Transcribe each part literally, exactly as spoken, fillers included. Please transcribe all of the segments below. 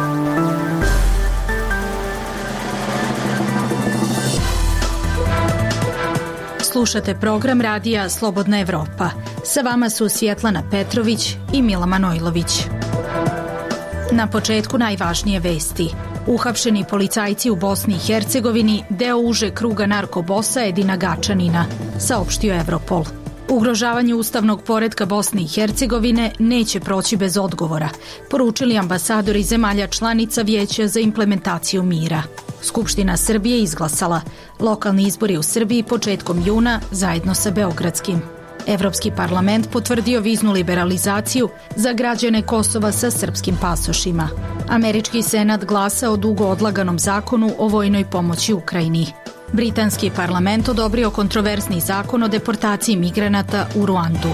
Slušate program radija Slobodna Evropa. Sa vama su Svjetlana Petrović i Mila Manojlović. Na početku najvažnije vesti. Uhapšeni policajci u Bosni i Hercegovini, deo uže kruga narkobosa Edina Gačanina, saopštio Europol. Ugrožavanje ustavnog poretka Bosne i Hercegovine neće proći bez odgovora, poručili ambasadori zemalja članica Vijeća za implementaciju mira. Skupština Srbije izglasala lokalni izbori u Srbiji početkom juna zajedno sa beogradskim. Evropski parlament potvrdio viznu liberalizaciju za građane Kosova sa srpskim pasošima. Američki senat glasa o dugo odlaganom zakonu o vojnoj pomoći Ukrajini. Britanski parlament odobrio kontroverzni zakon o deportaciji migranata u Ruandu.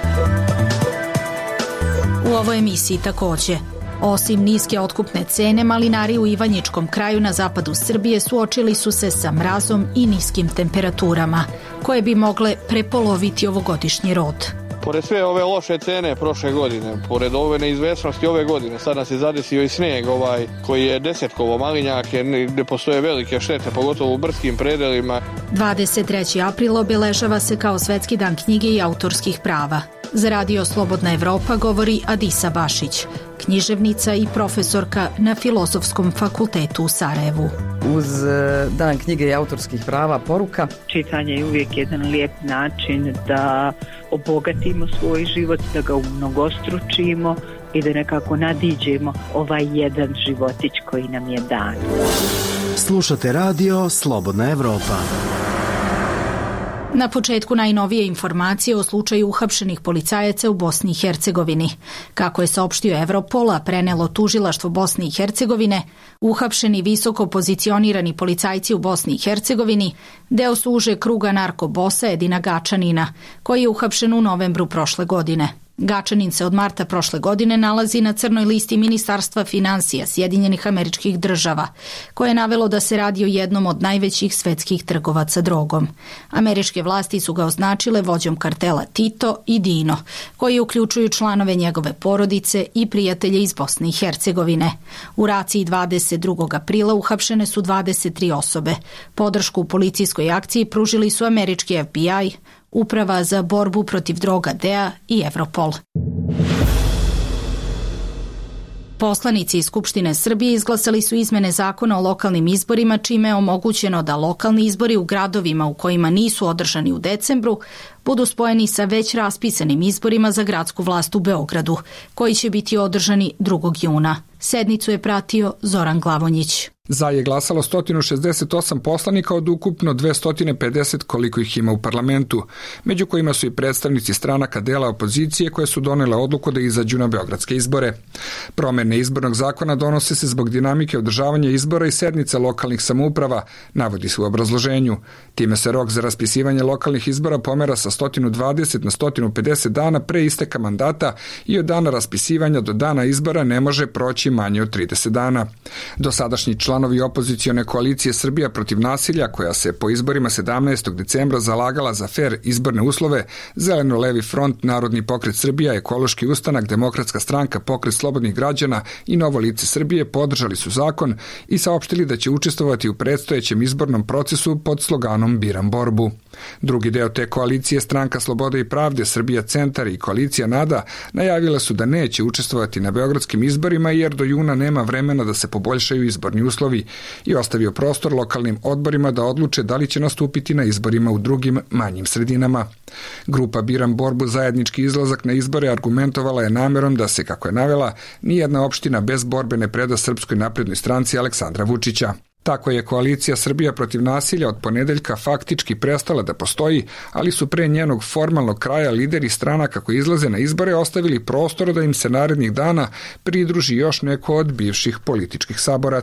U ovoj emisiji također, osim niske otkupne cene, malinari u Ivanjičkom kraju na zapadu Srbije suočili su se sa mrazom i niskim temperaturama, koje bi mogle prepoloviti ovogodišnji rod. Pored sve ove loše cene prošle godine, pored ove neizvesnosti ove godine, sad nas je zadesio i snijeg ovaj, koji je desetkovo malinjake, gdje postoje velike štete, pogotovo u brskim predelima. dvadeset treći april obeležava se kao Svetski dan knjige i autorskih prava. Za radio Slobodna Evropa govori Adisa Bašić, književnica i profesorka na Filozofskom fakultetu u Sarajevu. Uz dan knjige i autorskih prava poruka. Čitanje je uvijek jedan lijep način da obogatimo svoj život, da ga umnogostručimo i da nekako nadiđemo ovaj jedan životić koji nam je dan. Slušate radio Slobodna Evropa. Na početku najnovije informacije o slučaju uhapšenih policajaca u Bosni i Hercegovini. Kako je saopštio Europol, a prenelo tužilaštvo Bosne i Hercegovine, uhapšeni visoko pozicionirani policajci u Bosni i Hercegovini deo su uže kruga narkobosa Edina Gačanina, koji je uhapšen u novembru prošle godine. Gačanin se od marta prošle godine nalazi na crnoj listi Ministarstva financija Sjedinjenih Američkih Država, koje je navelo da se radi o jednom od najvećih svetskih trgovaca drogom. Američke vlasti su ga označile vođom kartela Tito i Dino, koji uključuju članove njegove porodice i prijatelje iz Bosne i Hercegovine. U raciji dvadeset drugog aprila uhapšene su dvadeset tri osobe. Podršku u policijskoj akciji pružili su američki F B I, Uprava za borbu protiv droga D E A i Europol. Poslanici iz Skupštine Srbije izglasali su izmene zakona o lokalnim izborima, čime je omogućeno da lokalni izbori u gradovima u kojima nisu održani u decembru budu spojeni sa već raspisanim izborima za gradsku vlast u Beogradu, koji će biti održani drugog juna. Sednicu je pratio Zoran Glavonjić. Za je glasalo sto šezdeset osam poslanika od ukupno dvesta pedeset koliko ih ima u parlamentu, među kojima su i predstavnici stranaka dela opozicije koje su donele odluku da izađu na beogradske izbore. Promene izbornog zakona donose se zbog dinamike održavanja izbora i sednica lokalnih samouprava, navodi se u obrazloženju. Time se rok za raspisivanje lokalnih izbora pomera sa sto dvadeset na sto pedeset dana pre isteka mandata i od dana raspisivanja do dana izbora ne može proći manje od trideset dana. Dosadašnji članovi opozicione koalicije Srbija protiv nasilja, koja se po izborima sedamnaestog decembra zalagala za fer izborne uslove, Zeleno-levi front, Narodni pokret Srbija, Ekološki ustanak, Demokratska stranka, Pokret slobodnih građana i Novo lice Srbije podržali su zakon i saopštili da će učestvovati u predstojećem izbornom procesu pod sloganom Biram borbu. Drugi deo te koalicije, Stranka slobode i pravde, Srbija centar i koalicija Nada, najavila su da neće učestvovati na beogradskim izborima jer do juna nema vremena da se poboljšaju izborni uslovi i ostavio prostor lokalnim odborima da odluče da li će nastupiti na izborima u drugim manjim sredinama. Grupa Biram borbu zajednički izlazak na izbore argumentovala je namerom da se, kako je navela, nijedna opština bez borbe ne preda Srpskoj naprednoj stranci Aleksandra Vučića. Tako je koalicija Srbija protiv nasilja od ponedeljka faktički prestala da postoji, ali su pre njenog formalnog kraja lideri stranaka koji izlaze na izbore ostavili prostor da im se narednih dana pridruži još neko od bivših političkih saboraca.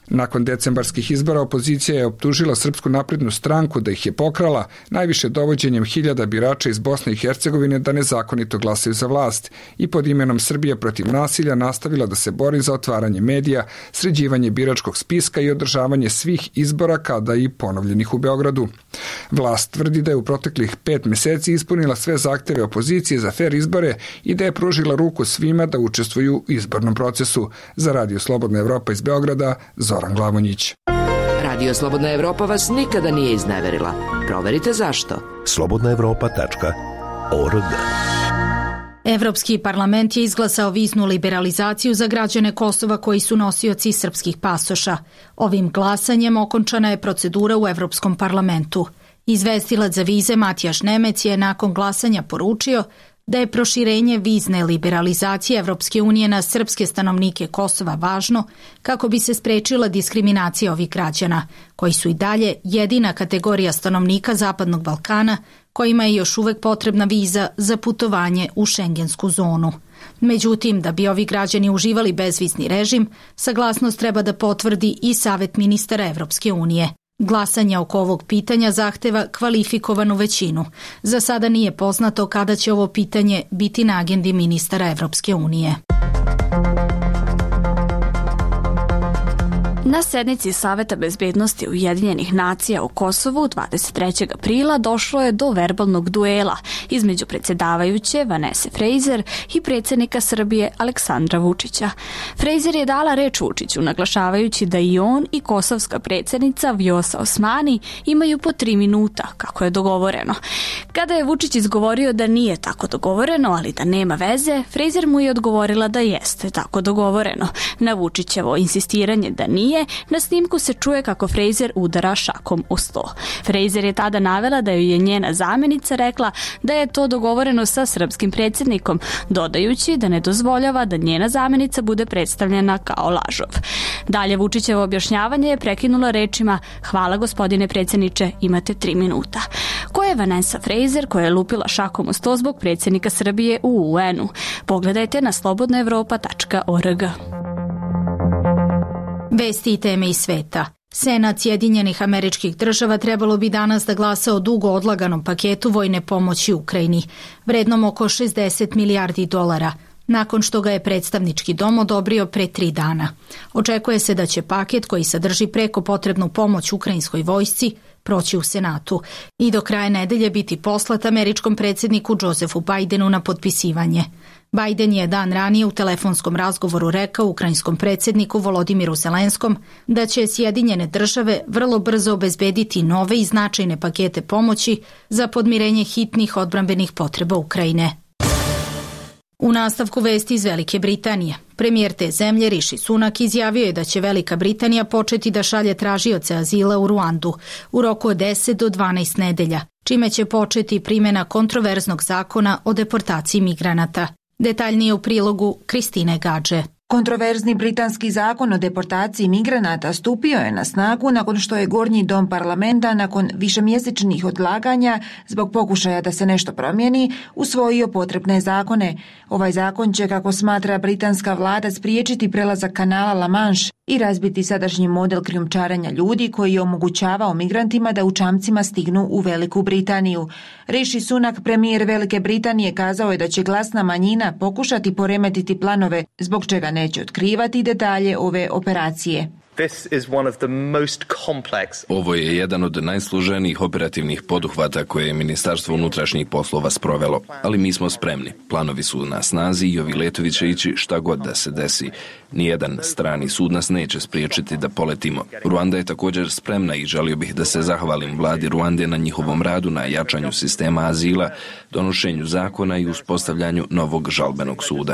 Nakon decembarskih izbora opozicija je optužila Srpsku naprednu stranku da ih je pokrala, najviše dovođenjem hiljada birača iz Bosne i Hercegovine da nezakonito glasaju za vlast i pod imenom Srbija protiv nasilja nastavila da se bori za otvaranje medija, sređivanje biračkog spiska i održavanje svih izbora kada i ponovljenih u Beogradu. Vlast tvrdi da je u proteklih pet meseci ispunila sve zahteve opozicije za fer izbore i da je pružila ruku svima da učestvuju u izbornom procesu. Za Radio Slobodna Evropa iz Beograda, Zoran Glavonjić. Radio Slobodna Evropa vas nikada nije izneverila. Proverite zašto. slobodna evropa tačka org. Evropski parlament je izglasao viznu liberalizaciju za građane Kosova koji su nosioci srpskih pasoša. Ovim glasanjem okončana je procedura u Evropskom parlamentu. Izvestilac za vize Matijaš Nemec je nakon glasanja poručio da je proširenje vizne liberalizacije Evropske unije na srpske stanovnike Kosova važno kako bi se sprečila diskriminacija ovih građana, koji su i dalje jedina kategorija stanovnika Zapadnog Balkana kojima je još uvek potrebna viza za putovanje u šengensku zonu. Međutim, da bi ovi građani uživali bezvizni režim, saglasnost treba da potvrdi i Savet ministara Evropske unije. Glasanje oko ovog pitanja zahteva kvalifikovanu većinu. Za sada nije poznato kada će ovo pitanje biti na agendi ministara Evropske unije. Na sednici Saveta bezbednosti Ujedinjenih nacija u Kosovu dvadeset trećeg aprila došlo je do verbalnog duela između predsjedavajuće Vanese Fraser i predsjednika Srbije Aleksandra Vučića. Fraser je dala reč Vučiću naglašavajući da i on i kosovska predsjednica Vjosa Osmani imaju po tri minuta, kako je dogovoreno. Kada je Vučić izgovorio da nije tako dogovoreno, ali da nema veze, Fraser mu je odgovorila da jeste tako dogovoreno. Na Vučićevo insistiranje da nije, na snimku se čuje kako Fraser udara šakom o sto. Fraser je tada navela da joj je njena zamjenica rekla da je to dogovoreno sa srpskim predsjednikom, dodajući da ne dozvoljava da njena zamjenica bude predstavljena kao lažov. Dalje Vučićevo objašnjavanje je prekinulo rečima: "Hvala gospodine predsjedniče, imate tri minuta." Ko je Vanessa Fraser koja je lupila šakom o sto zbog predsjednika Srbije u U N-u? Pogledajte na slobodna evropa tačka org. Vesti i teme iz sveta. Senat Sjedinjenih Američkih Država trebalo bi danas da glasa o dugo odlaganom paketu vojne pomoći Ukrajini, vrednom oko šezdeset milijardi dolara, nakon što ga je predstavnički dom odobrio pre tri dana. Očekuje se da će paket koji sadrži preko potrebnu pomoć ukrajinskoj vojsci proći u Senatu i do kraja nedelje biti poslat američkom predsjedniku Josefu Bidenu na potpisivanje. Biden je dan ranije u telefonskom razgovoru rekao ukrajinskom predsjedniku Volodimiru Zelenskom da će Sjedinjene države vrlo brzo obezbediti nove i značajne pakete pomoći za podmirenje hitnih odbrambenih potreba Ukrajine. U nastavku vesti iz Velike Britanije. Premijer te zemlje Rishi Sunak izjavio je da će Velika Britanija početi da šalje tražioce azila u Ruandu u roku od deset do dvanaest nedelja, čime će početi primjena kontroverznog zakona o deportaciji migranata. Detaljnije u prilogu Kristine Gadže. Kontroverzni britanski zakon o deportaciji migranata stupio je na snagu nakon što je Gornji dom parlamenta nakon višemjesečnih odlaganja zbog pokušaja da se nešto promijeni usvojio potrebne zakone. Ovaj zakon će, kako smatra britanska vlada, spriječiti prelazak kanala La Manche i razbiti sadašnji model krijumčarenja ljudi koji je omogućavao migrantima da u čamcima stignu u Veliku Britaniju. Rishi Sunak, premijer Velike Britanije, kazao je da će glasna manjina pokušati poremetiti planove, zbog čega neće otkrivati detalje ove operacije. Ovo je jedan od najsloženijih operativnih poduhvata koje je Ministarstvo unutrašnjih poslova sprovelo, ali mi smo spremni. Planovi su na snazi i ovi letovi će ići šta god da se desi. Nijedan strani sud nas neće spriječiti da poletimo. Ruanda je također spremna i želio bih da se zahvalim vladi Ruande na njihovom radu na jačanju sistema azila, donošenju zakona i uspostavljanju novog žalbenog suda.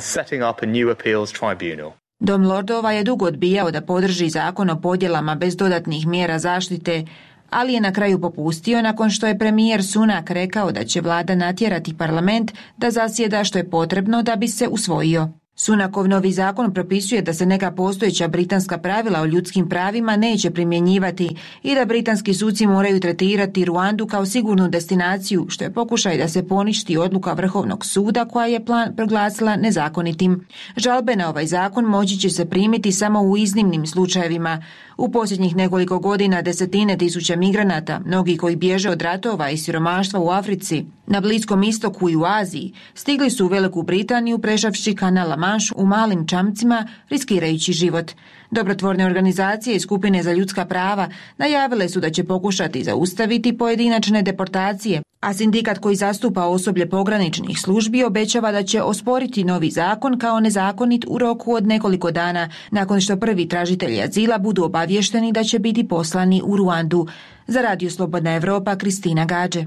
Dom lordova je dugo odbijao da podrži zakon o podjelama bez dodatnih mjera zaštite, ali je na kraju popustio nakon što je premijer Sunak rekao da će vlada natjerati parlament da zasjeda što je potrebno da bi se usvojio. Sunakov novi zakon propisuje da se neka postojeća britanska pravila o ljudskim pravima neće primjenjivati i da britanski suci moraju tretirati Ruandu kao sigurnu destinaciju, što je pokušaj da se poništi odluka Vrhovnog suda koja je plan proglasila nezakonitim. Žalbe na ovaj zakon moći će se primiti samo u iznimnim slučajevima. U posljednjih nekoliko godina desetine tisuća migranata, mnogi koji bježe od ratova i siromaštva u Africi, na Bliskom istoku i u Aziji, stigli su u Veliku Britaniju prešavši kanal La Manche u malim čamcima, riskirajući život. Dobrotvorne organizacije i skupine za ljudska prava najavile su da će pokušati zaustaviti pojedinačne deportacije, a sindikat koji zastupa osoblje pograničnih službi obećava da će osporiti novi zakon kao nezakonit u roku od nekoliko dana, nakon što prvi tražitelji azila budu obavješteni da će biti poslani u Ruandu. Za Radio Slobodna Evropa, Kristina Gađe.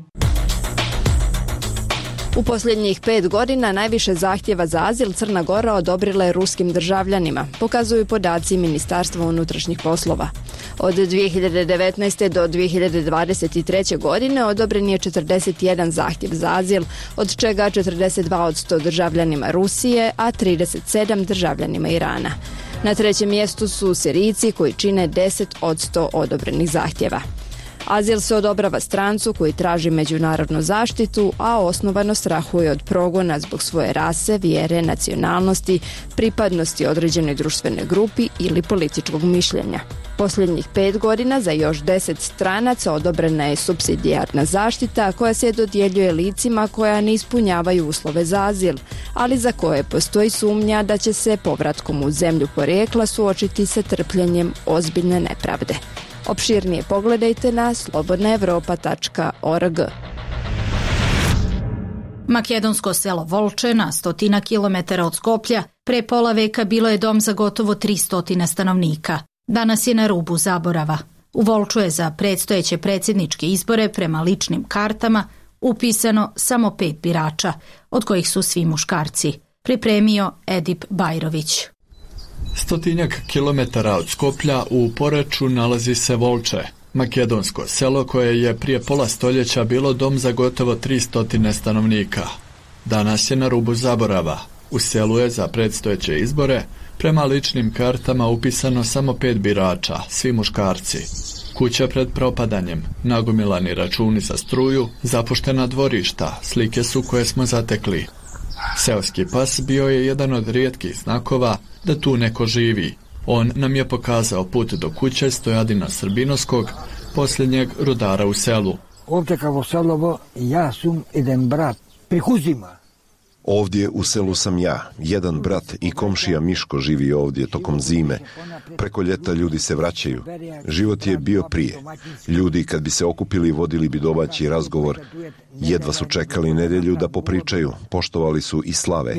U posljednjih pet godina najviše zahtjeva za azil Crna Gora odobrila je ruskim državljanima, pokazuju podaci Ministarstva unutrašnjih poslova. Od dvije hiljade devetnaeste. do dvije hiljade dvadeset treće. godine odobren je četrdeset jedan zahtjev za azil, od čega četrdeset dva od sto državljanima Rusije, a trideset sedam državljanima Irana. Na trećem mjestu su Sirijci koji čine deset od sto odobrenih zahtjeva. Azil se odobrava strancu koji traži međunarodnu zaštitu, a osnovano strahuje od progona zbog svoje rase, vjere, nacionalnosti, pripadnosti određenoj društvenoj grupi ili političkog mišljenja. Posljednjih pet godina za još deset stranaca odobrena je supsidijarna zaštita koja se dodjeljuje licima koja ne ispunjavaju uslove za azil, ali za koje postoji sumnja da će se povratkom u zemlju porijekla suočiti sa trpljenjem ozbiljne nepravde. Opširnije pogledajte na slobodna evropa tačka org. Makedonsko selo Volče na stotina kilometara od Skoplja pre pola veka bilo je dom za gotovo tristo stanovnika. Danas je na rubu zaborava. U Volču je za predstojeće predsjedničke izbore prema ličnim kartama upisano samo pet birača, od kojih su svi muškarci. Pripremio Edip Bajrović. Stotinjak kilometara od Skoplja u Poreču nalazi se Volče, makedonsko selo koje je prije pola stoljeća bilo dom za gotovo tristo stanovnika. Danas je na rubu zaborava. U selu je za predstojeće izbore prema ličnim kartama upisano samo pet birača, svi muškarci. Kuća pred propadanjem, nagomilani računi za struju, zapuštena dvorišta, slike su koje smo zatekli. Seoski pas bio je jedan od rijetkih znakova da tu neko živi. On nam je pokazao put do kuće Stojadina Srbinovskog, posljednjeg rudara u selu. Ovdje kao selovo ja sam jedan brat prihuzima. Ovdje u selu sam ja, jedan brat i komšija Miško živi ovdje tokom zime. Preko ljeta ljudi se vraćaju. Život je bio prije. Ljudi kad bi se okupili vodili bi domaći razgovor. Jedva su čekali nedjelju da popričaju, poštovali su i slave.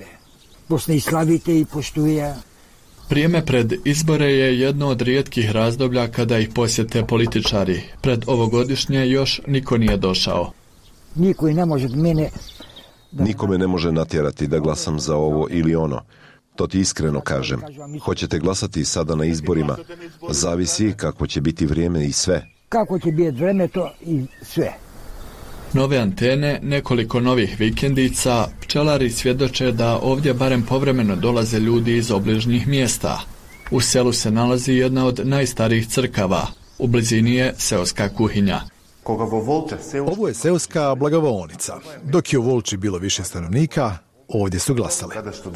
Posle i slavite i poštuje. Vrijeme pred izbore je jedno od rijetkih razdoblja kada ih posjete političari. Pred ovogodišnje još niko nije došao. Niko i ne može od mene... Nikome ne može natjerati da glasam za ovo ili ono. To ti iskreno kažem. Hoćete glasati sada na izborima? Zavisi kako će biti vrijeme i sve. Kako će biti vrijeme to i sve. Nove antene, nekoliko novih vikendica, pčelari svjedoče da ovdje barem povremeno dolaze ljudi iz obližnjih mjesta. U selu se nalazi jedna od najstarijih crkava. U blizini je seoska kuhinja. Ovo je seoska blagovolnica. Dok je u Volči bilo više stanovnika, ovdje su glasali.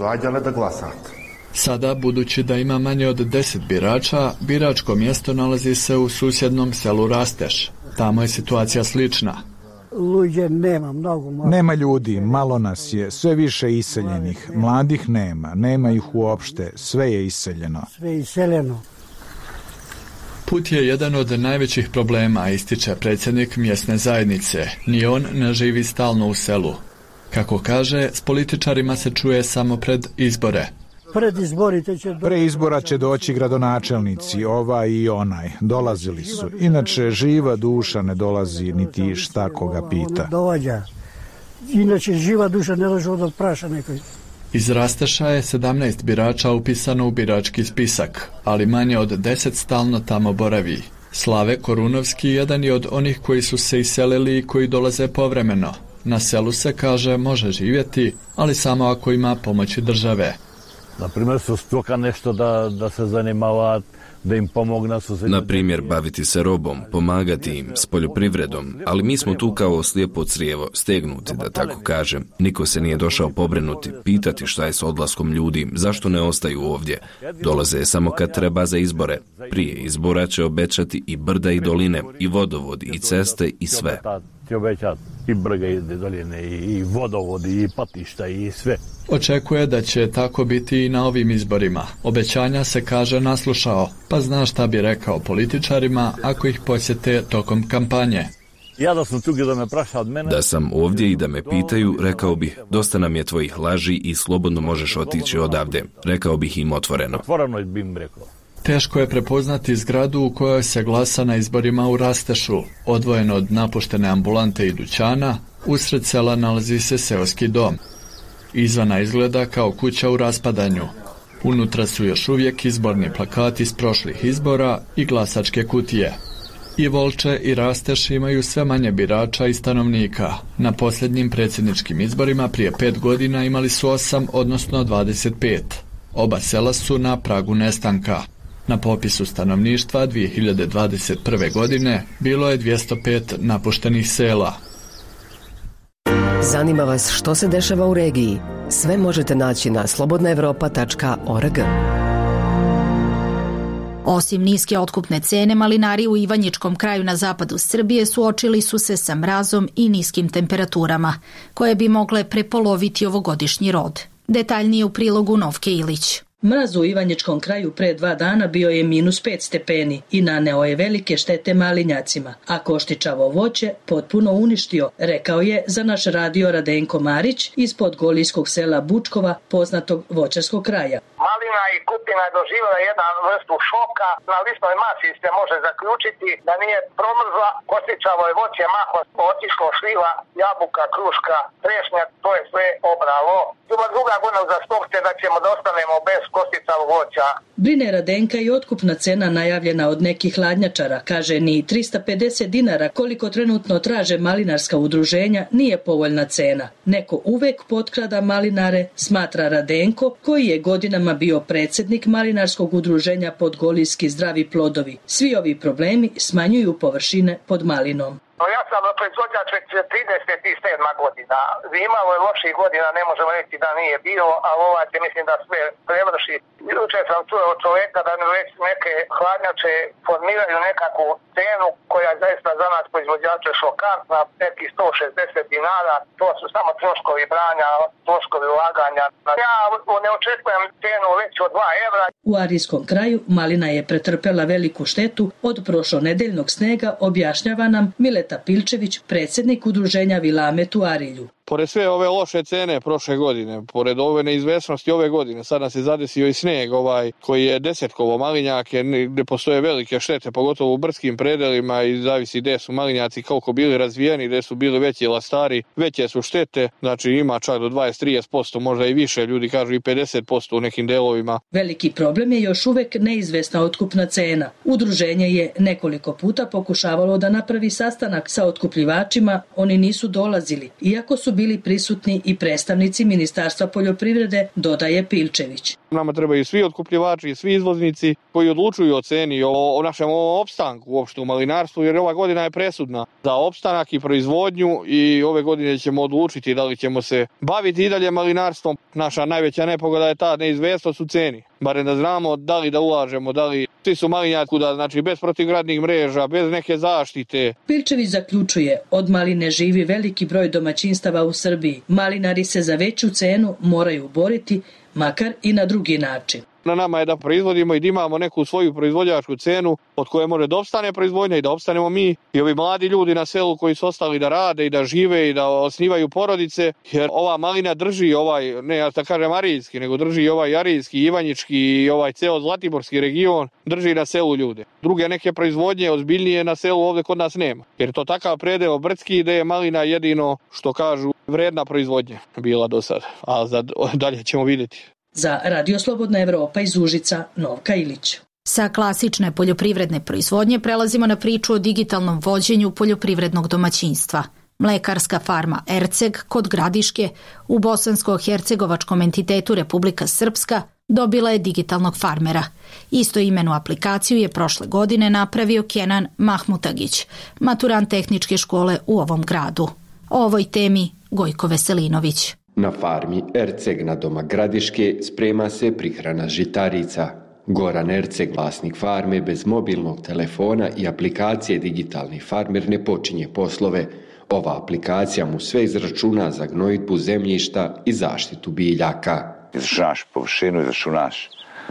Sada, budući da ima manje od deset birača, biračko mjesto nalazi se u susjednom selu Rasteš. Tamo je situacija slična. Nema, mnogo, mnogo. Nema ljudi, malo nas je, sve više iseljenih. Mladih nema, nema ih uopšte, sve je iseljeno. Sve je iseljeno. Put je jedan od najvećih problema, ističe predsjednik mjesne zajednice. Ni on ne živi stalno u selu. Kako kaže, s političarima se čuje samo pred izbore. Pred izborite će... Pre izbora će doći gradonačelnici, ovaj i onaj. Dolazili su. Inače, živa duša ne dolazi, niti šta koga pita. Dovađa. Inače, živa duša ne dođe od praša nekoj. Iz Rasteša je sedamnaest birača upisano u birački spisak, ali manje od deset stalno tamo boravi. Slave Korunovski jedan je od onih koji su se iselili i koji dolaze povremeno. Na selu se, kaže, može živjeti, ali samo ako ima pomoći države. Na primjer, su stoka nešto da, da se zanimava, da im pomogna su se... Na primjer, baviti se robom, pomagati im s poljoprivredom, ali mi smo tu kao slijepo crijevo, stegnuti, da tako kažem. Niko se nije došao pobrinuti, pitati šta je s odlaskom ljudi, zašto ne ostaju ovdje. Dolaze samo kad treba za izbore. Prije izbora će obećati i brda i doline, i vodovodi, i ceste, i sve. Će obećati i brga i doline, i vodovodi, i patišta, i sve. Očekuje da će tako biti i na ovim izborima. Obećanja se, kaže, naslušao, pa zna šta bi rekao političarima ako ih posjete tokom kampanje. Ja da sam tu da me praša od mene... Da sam ovdje i da me pitaju, rekao bih, dosta nam je tvojih laži i slobodno možeš otići odavde. Rekao bih im otvoreno. Otvoreno bi im rekao. Teško je prepoznati zgradu u kojoj se glasa na izborima u Rastešu. Odvojeno od napuštene ambulante i dućana, usred sela nalazi se seoski dom. Izvana izgleda kao kuća u raspadanju. Unutra su još uvijek izborni plakati iz prošlih izbora i glasačke kutije. I Volče i Rasteš imaju sve manje birača i stanovnika. Na posljednjim predsjedničkim izborima prije pet godina imali su osam, odnosno dvadeset pet. Oba sela su na pragu nestanka. Na popisu stanovništva dvije hiljade dvadeset prve. godine bilo je dvjesto pet napuštenih sela. Zanima vas što se dešava u regiji? Sve možete naći na slobodna evropa tačka org. Osim niske otkupne cene, malinari u Ivanjičkom kraju na zapadu Srbije suočili su se sa mrazom i niskim temperaturama, koje bi mogle prepoloviti ovogodišnji rod. Detaljnije u prilogu Novke Ilić. Mraz u Ivanjičkom kraju pre dva dana bio je minus pet stepeni i naneo je velike štete malinjacima, a koštičavo voće potpuno uništio, rekao je za naš radio Radenko Marić iz podgolijskog sela Bučkova, poznatog voćarskog kraja. Malina i kupina je doživjela jedan vrstu šoka. Na listnoj masi se može zaključiti da nije promrzla, kostičavo je voće mahom otišlo, šljiva, jabuka, kruška, trešnja, to je sve obralo. Druga druga godina za stopce da ćemo da ostanemo bez kosticavog voća. Brine Radenka i otkupna cena najavljena od nekih hladnjačara, kaže ni trista pedeset dinara koliko trenutno traže malinarska udruženja nije povoljna cena. Neko uvek potkrada malinare, smatra Radenko, koji je godinama bio predsjednik malinarskog udruženja Podgolijski zdravi plodovi. Svi ovi problemi smanjuju površine pod malinom. Ja sam proizvođač već trideset sedma godina. Imalo je loših godina, ne možemo reći da nije bilo, ali ovaj će mislim da sve prevrši. Juče sam čuo od čovjeka da već neke hladnjače formiraju nekakvu cenu koja je zaista za nas proizvođače šokantna, nekih sto šezdeset dinara. To su samo troškovi branja, troškovi ulaganja. Ja ne očekujem cenu već od dva evra. U Arijskom kraju malina je pretrpela veliku štetu od prošlonedeljnog snega, objašnjava nam Mileta Pilčević, predsjednik udruženja Vilamet u Arilju. Pored sve ove loše cene prošle godine, pored ove neizvesnosti ove godine, sad nas je zadesio i snijeg ovaj, koji je desetkovo malinjake, gdje postoje velike štete, pogotovo u brdskim predelima i zavisi gdje su malinjaci koliko bili razvijeni, gdje su bili veći lastari, veće su štete, znači ima čak do dvadeset do trideset posto, možda i više, ljudi kažu i pedeset posto u nekim delovima. Veliki problem je još uvek neizvesna otkupna cena. Udruženje je nekoliko puta pokušavalo da napravi sastanak sa otkupljivačima, oni nisu dolazili, iako su bili prisutni i predstavnici Ministarstva poljoprivrede, dodaje Pilčević. Nama trebaju svi otkupljivači i svi izvoznici koji odlučuju o ceni, o, o našem opstanku uopšte u malinarstvu, jer ova godina je presudna za opstanak i proizvodnju i ove godine ćemo odlučiti da li ćemo se baviti i dalje malinarstvom. Naša najveća nepogoda je ta neizvesnost u ceni. Barem da znamo da li da ulažemo, da li svi su malinjaci kuda, znači bez protivgradnih mreža, bez neke zaštite. Pilčević zaključuje, od maline živi veliki broj domaćinstava u Srbiji. Malinari se za veću cenu moraju boriti, makar i na drugi način. Na nama je da proizvodimo i da imamo neku svoju proizvođačku cenu od koje može da opstane proizvodnja i da opstanemo mi i ovi mladi ljudi na selu koji su ostali da rade i da žive i da osnivaju porodice, jer ova malina drži ovaj, ne ja da kažem arijski, nego drži ovaj arijski, ivanjički i ovaj ceo zlatiborski region, drži na selu ljude. Druge neke proizvodnje ozbiljnije na selu ovdje kod nas nema, jer je to takav predeo brdski da je malina jedino što kažu vredna proizvodnja bila do sada, a za dalje ćemo vidjeti. Za Radio Slobodna Evropa iz Užica, Novka Ilić. Sa klasične poljoprivredne proizvodnje prelazimo na priču o digitalnom vođenju poljoprivrednog domaćinstva. Mlekarska farma Erceg kod Gradiške u bosansko-hercegovačkom entitetu Republika Srpska dobila je digitalnog farmera. Isto imenu aplikaciju je prošle godine napravio Kenan Mahmutagić, maturant tehničke škole u ovom gradu. O ovoj temi Gojko Veselinović. Na farmi Erceg na Doma Gradiške sprema se prihrana žitarica. Goran Erceg, vlasnik farme, bez mobilnog telefona i aplikacije Digitalni farmer ne počinje poslove. Ova aplikacija mu sve izračuna za gnojidbu zemljišta i zaštitu biljaka. Izračunaš površinu, izračunaš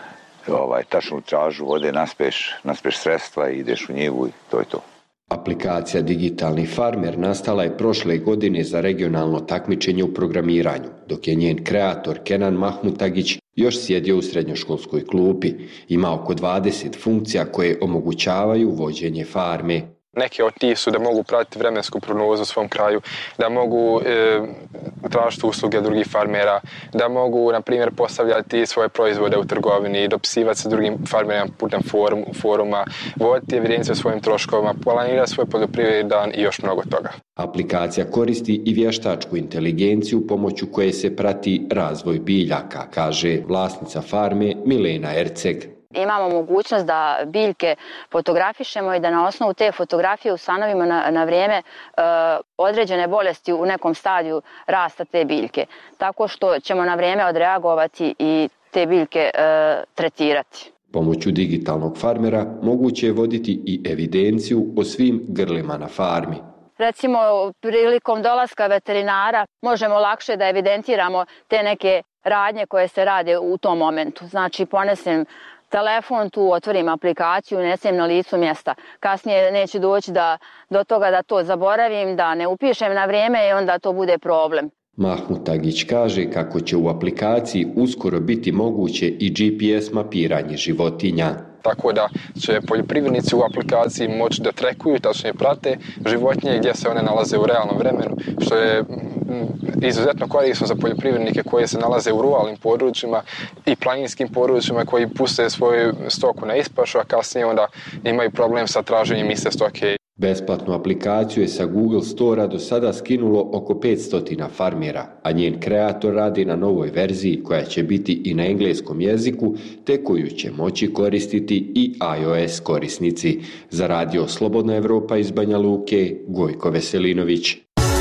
ovaj, tačnu tražu vode, naspeš, naspeš sredstva i ideš u njivu i to je to. Aplikacija Digitalni farmer nastala je prošle godine za regionalno takmičenje u programiranju, dok je njen kreator Kenan Mahmutagić još sjedio u srednjoškolskoj klupi. Ima oko dvadeset funkcija koje omogućavaju vođenje farme. Neke od tih su da mogu pratiti vremensku prognozu u svom kraju, da mogu e, tražiti usluge drugih farmera, da mogu, na primjer, postavljati svoje proizvode u trgovini, dopisivati se drugim farmerima putem forum, foruma, voditi evidenciju o svojim troškovima, planirati svoj poljoprivredni dan i još mnogo toga. Aplikacija koristi i vještačku inteligenciju pomoću koje se prati razvoj biljaka, kaže vlasnica farme Milena Erceg. Imamo mogućnost da biljke fotografišemo i da na osnovu te fotografije ustanovimo na, na vrijeme e, određene bolesti u nekom stadiju rasta te biljke. Tako što ćemo na vrijeme odreagovati i te biljke e, tretirati. Pomoću digitalnog farmera moguće je voditi i evidenciju o svim grlima na farmi. Recimo, prilikom dolaska veterinara možemo lakše da evidentiramo te neke radnje koje se rade u tom momentu. Znači, ponesem telefon, tu otvorim aplikaciju, unesem na licu mjesta. Kasnije neće doći da, do toga da to zaboravim, da ne upišem na vrijeme i onda to bude problem. Mahmutagić kaže kako će u aplikaciji uskoro biti moguće i G P S mapiranje životinja. Tako da će poljoprivrednici u aplikaciji moći da trekuju, tačnije prate životinje gdje se one nalaze u realnom vremenu, što je izuzetno korisno za poljoprivrednike koji se nalaze u ruralnim područjima i planinskim područjima koji puste svoju stoku na ispašu, a kasnije onda imaju problem sa traženjem iste stoke. Besplatnu aplikaciju je sa Google Store-a do sada skinulo oko petsto farmera, a njen kreator radi na novoj verziji koja će biti i na engleskom jeziku, te koju će moći koristiti i iOS korisnici. Za radio Slobodna Evropa iz Banja Luke, Gojko Veselinović.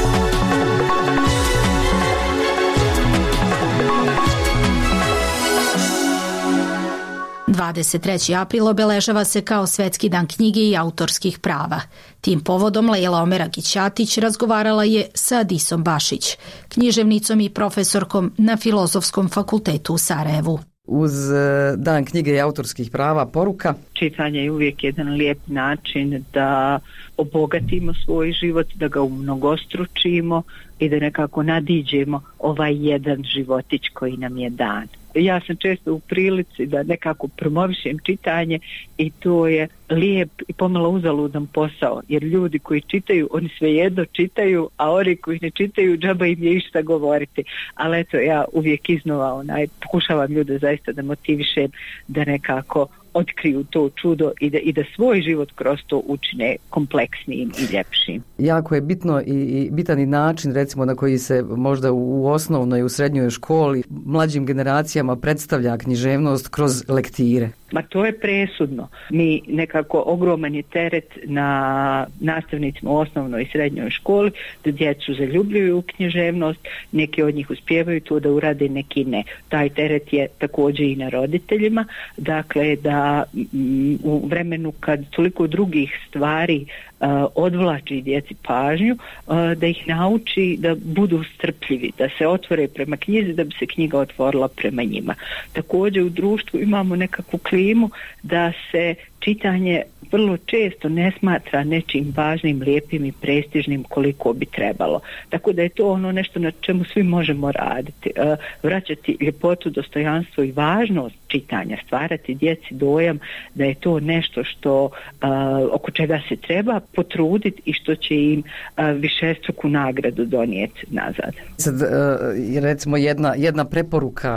dvadeset treći april obeležava se kao Svetski dan knjige i autorskih prava. Tim povodom Lejla Omeragić-Ćatić razgovarala je sa Adisom Bašić, književnicom i profesorkom na Filozofskom fakultetu u Sarajevu. Uz dan knjige i autorskih prava poruka? Čitanje je uvijek jedan lijep način da obogatimo svoj život, da ga umnogostručimo i da nekako nadiđemo ovaj jedan životić koji nam je dan. Ja sam često u prilici da nekako promovišem čitanje i to je lijep i pomalo uzaludan posao, jer ljudi koji čitaju, oni svejedno čitaju, a oni koji ne čitaju, džaba im je išta govoriti. Ali eto, ja uvijek iznova onaj, pokušavam ljude zaista da motivišem da nekako otkriju to čudo i da, i da svoj život kroz to učine kompleksnijim i ljepšim. Jako je bitno i, i bitan i način, recimo, na koji se možda u osnovnoj i u srednjoj školi mlađim generacijama predstavlja književnost kroz lektire. Ma to je presudno. Mi nekako ogroman je teret na nastavnicima u osnovnoj i srednjoj školi da djecu zaljubljuju u književnost, neki od njih uspijevaju to da urade, neki ne. Taj teret je također i na roditeljima, dakle da m, u vremenu kad toliko drugih stvari uh, odvlači djeci pažnju, uh, da ih nauči da budu strpljivi, da se otvore prema knjizi, da bi se knjiga otvorila prema njima. Također u društvu imamo nekakvu klimu da se čitanje vrlo često ne smatra nečim važnim, lijepim i prestižnim koliko bi trebalo. Tako da je to ono nešto na čemu svi možemo raditi. Uh, vraćati ljepotu, dostojanstvo i važnost čitanja, stvarati djeci dojam da je to nešto što uh, oko čega se treba potruditi i što će im uh, višestruku nagradu donijeti nazad. Sad, uh, recimo jedna, jedna preporuka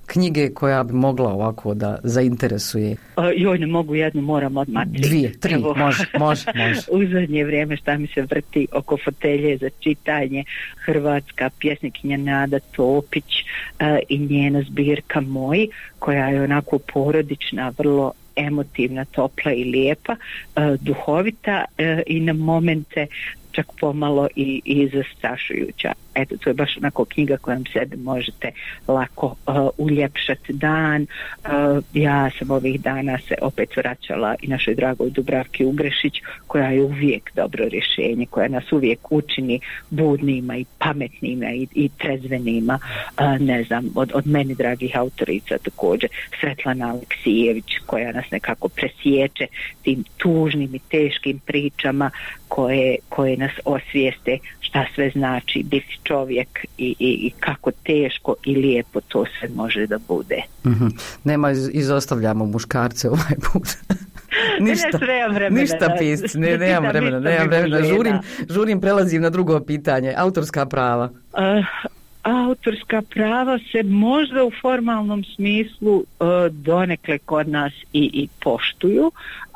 knjige koja bi mogla ovako da zainteresuje? Joj, ne mogu jednu, moram odmah tri. Dvije, tri, Evo, može, može, može. U zadnje vrijeme šta mi se vrti oko fotelje za čitanje, hrvatska pjesnikinja Nada Topić uh, i njena zbirka Moji, koja je onako porodična, vrlo emotivna, topla i lijepa, uh, duhovita uh, i na momente čak pomalo i, i zastrašujuća. Eto, to je baš onako knjiga kojom sebi možete lako uh, uljepšati dan. Uh, ja sam ovih dana se opet vraćala i našoj dragoj Dubravki Ugrešić, koja je uvijek dobro rješenje, koja nas uvijek učini budnima i pametnima i, i trezvenima. Uh, ne znam, od, od meni dragih autorica također Svetlana Aleksijević, koja nas nekako presječe tim tužnim i teškim pričama koje, koje nas osvijeste šta sve znači biti čovjek i, i, i kako teško i lijepo to sve može da bude. Mm-hmm. Nema, iz, izostavljamo muškarce ovaj put. ništa, vremena, ništa pisci, ne, nemam vremena, nemam vremena. Žurim, žurim, prelazim na drugo pitanje. Autorska prava. Uh, autorska prava se možda u formalnom smislu uh, donekle kod nas i, i poštuju,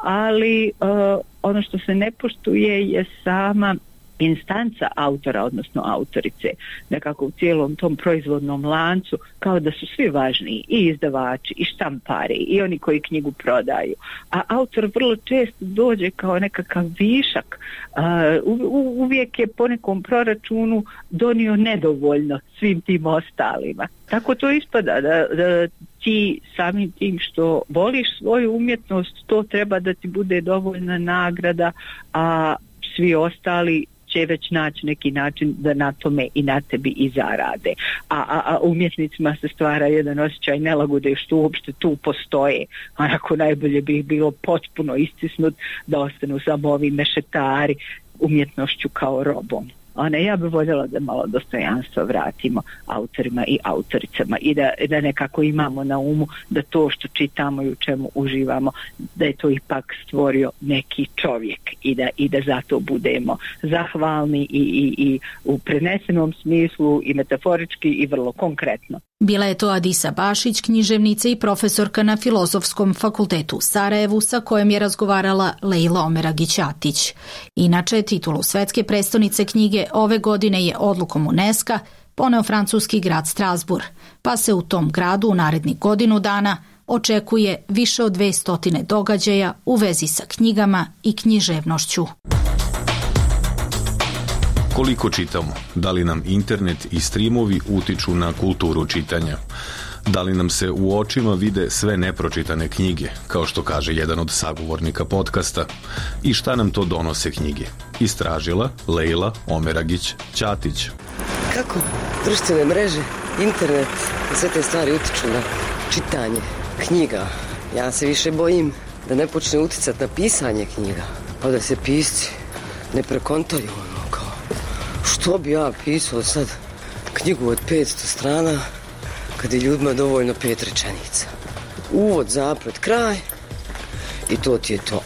ali uh, ono što se ne poštuje je sama instanca autora, odnosno autorice, nekako u cijelom tom proizvodnom lancu, kao da su svi važniji, i izdavači, i štampari, i oni koji knjigu prodaju. A autor vrlo često dođe kao nekakav višak. Uh, uvijek je po nekom proračunu donio nedovoljno svim tim ostalima. Tako to ispada da, da ti samim tim što voliš svoju umjetnost, to treba da ti bude dovoljna nagrada, a svi ostali će već naći neki način da na tome i na tebi i zarade. A, a, a umjetnicima se stvara jedan osjećaj nelagode što uopšte tu postoje. Onako najbolje bi ih bilo potpuno istisnut da ostanu samo ovi mešetari umjetnošću kao robom. One, ja bih voljela da malo dostojanstvo vratimo autorima i autoricama i da, da nekako imamo na umu da to što čitamo i u čemu uživamo, da je to ipak stvorio neki čovjek i da, i da zato budemo zahvalni i, i, i u prenesenom smislu i metaforički i vrlo konkretno. Bila je to Adisa Bašić, književnica i profesorka na Filozofskom fakultetu u Sarajevu, sa kojom je razgovarala Lejla Omeragić-Atić. Inače, titulu svetske prestonice knjige ove godine je odlukom UNESCO poneo francuski grad Strasbourg, pa se u tom gradu u narednih godinu dana očekuje više od dvestotine događaja u vezi sa knjigama i književnošću. Koliko čitamo? Da li nam internet i streamovi utiču na kulturu čitanja? Da li nam se u očima vide sve nepročitane knjige, kao što kaže jedan od sagovornika podcasta? I šta nam to donose knjige? Istražila Lejla Omeragić-Ćatić. Kako društvene mreže, internet i sve te stvari utiču na čitanje knjiga? Ja se više bojim da ne počne uticati na pisanje knjiga, pa da se pisci ne prekontaju. Što bi ja pisao sad knjigu od petsto strana kad je ljudima dovoljno pet rečenica? Uvod, zaplet, kraj i to ti je to.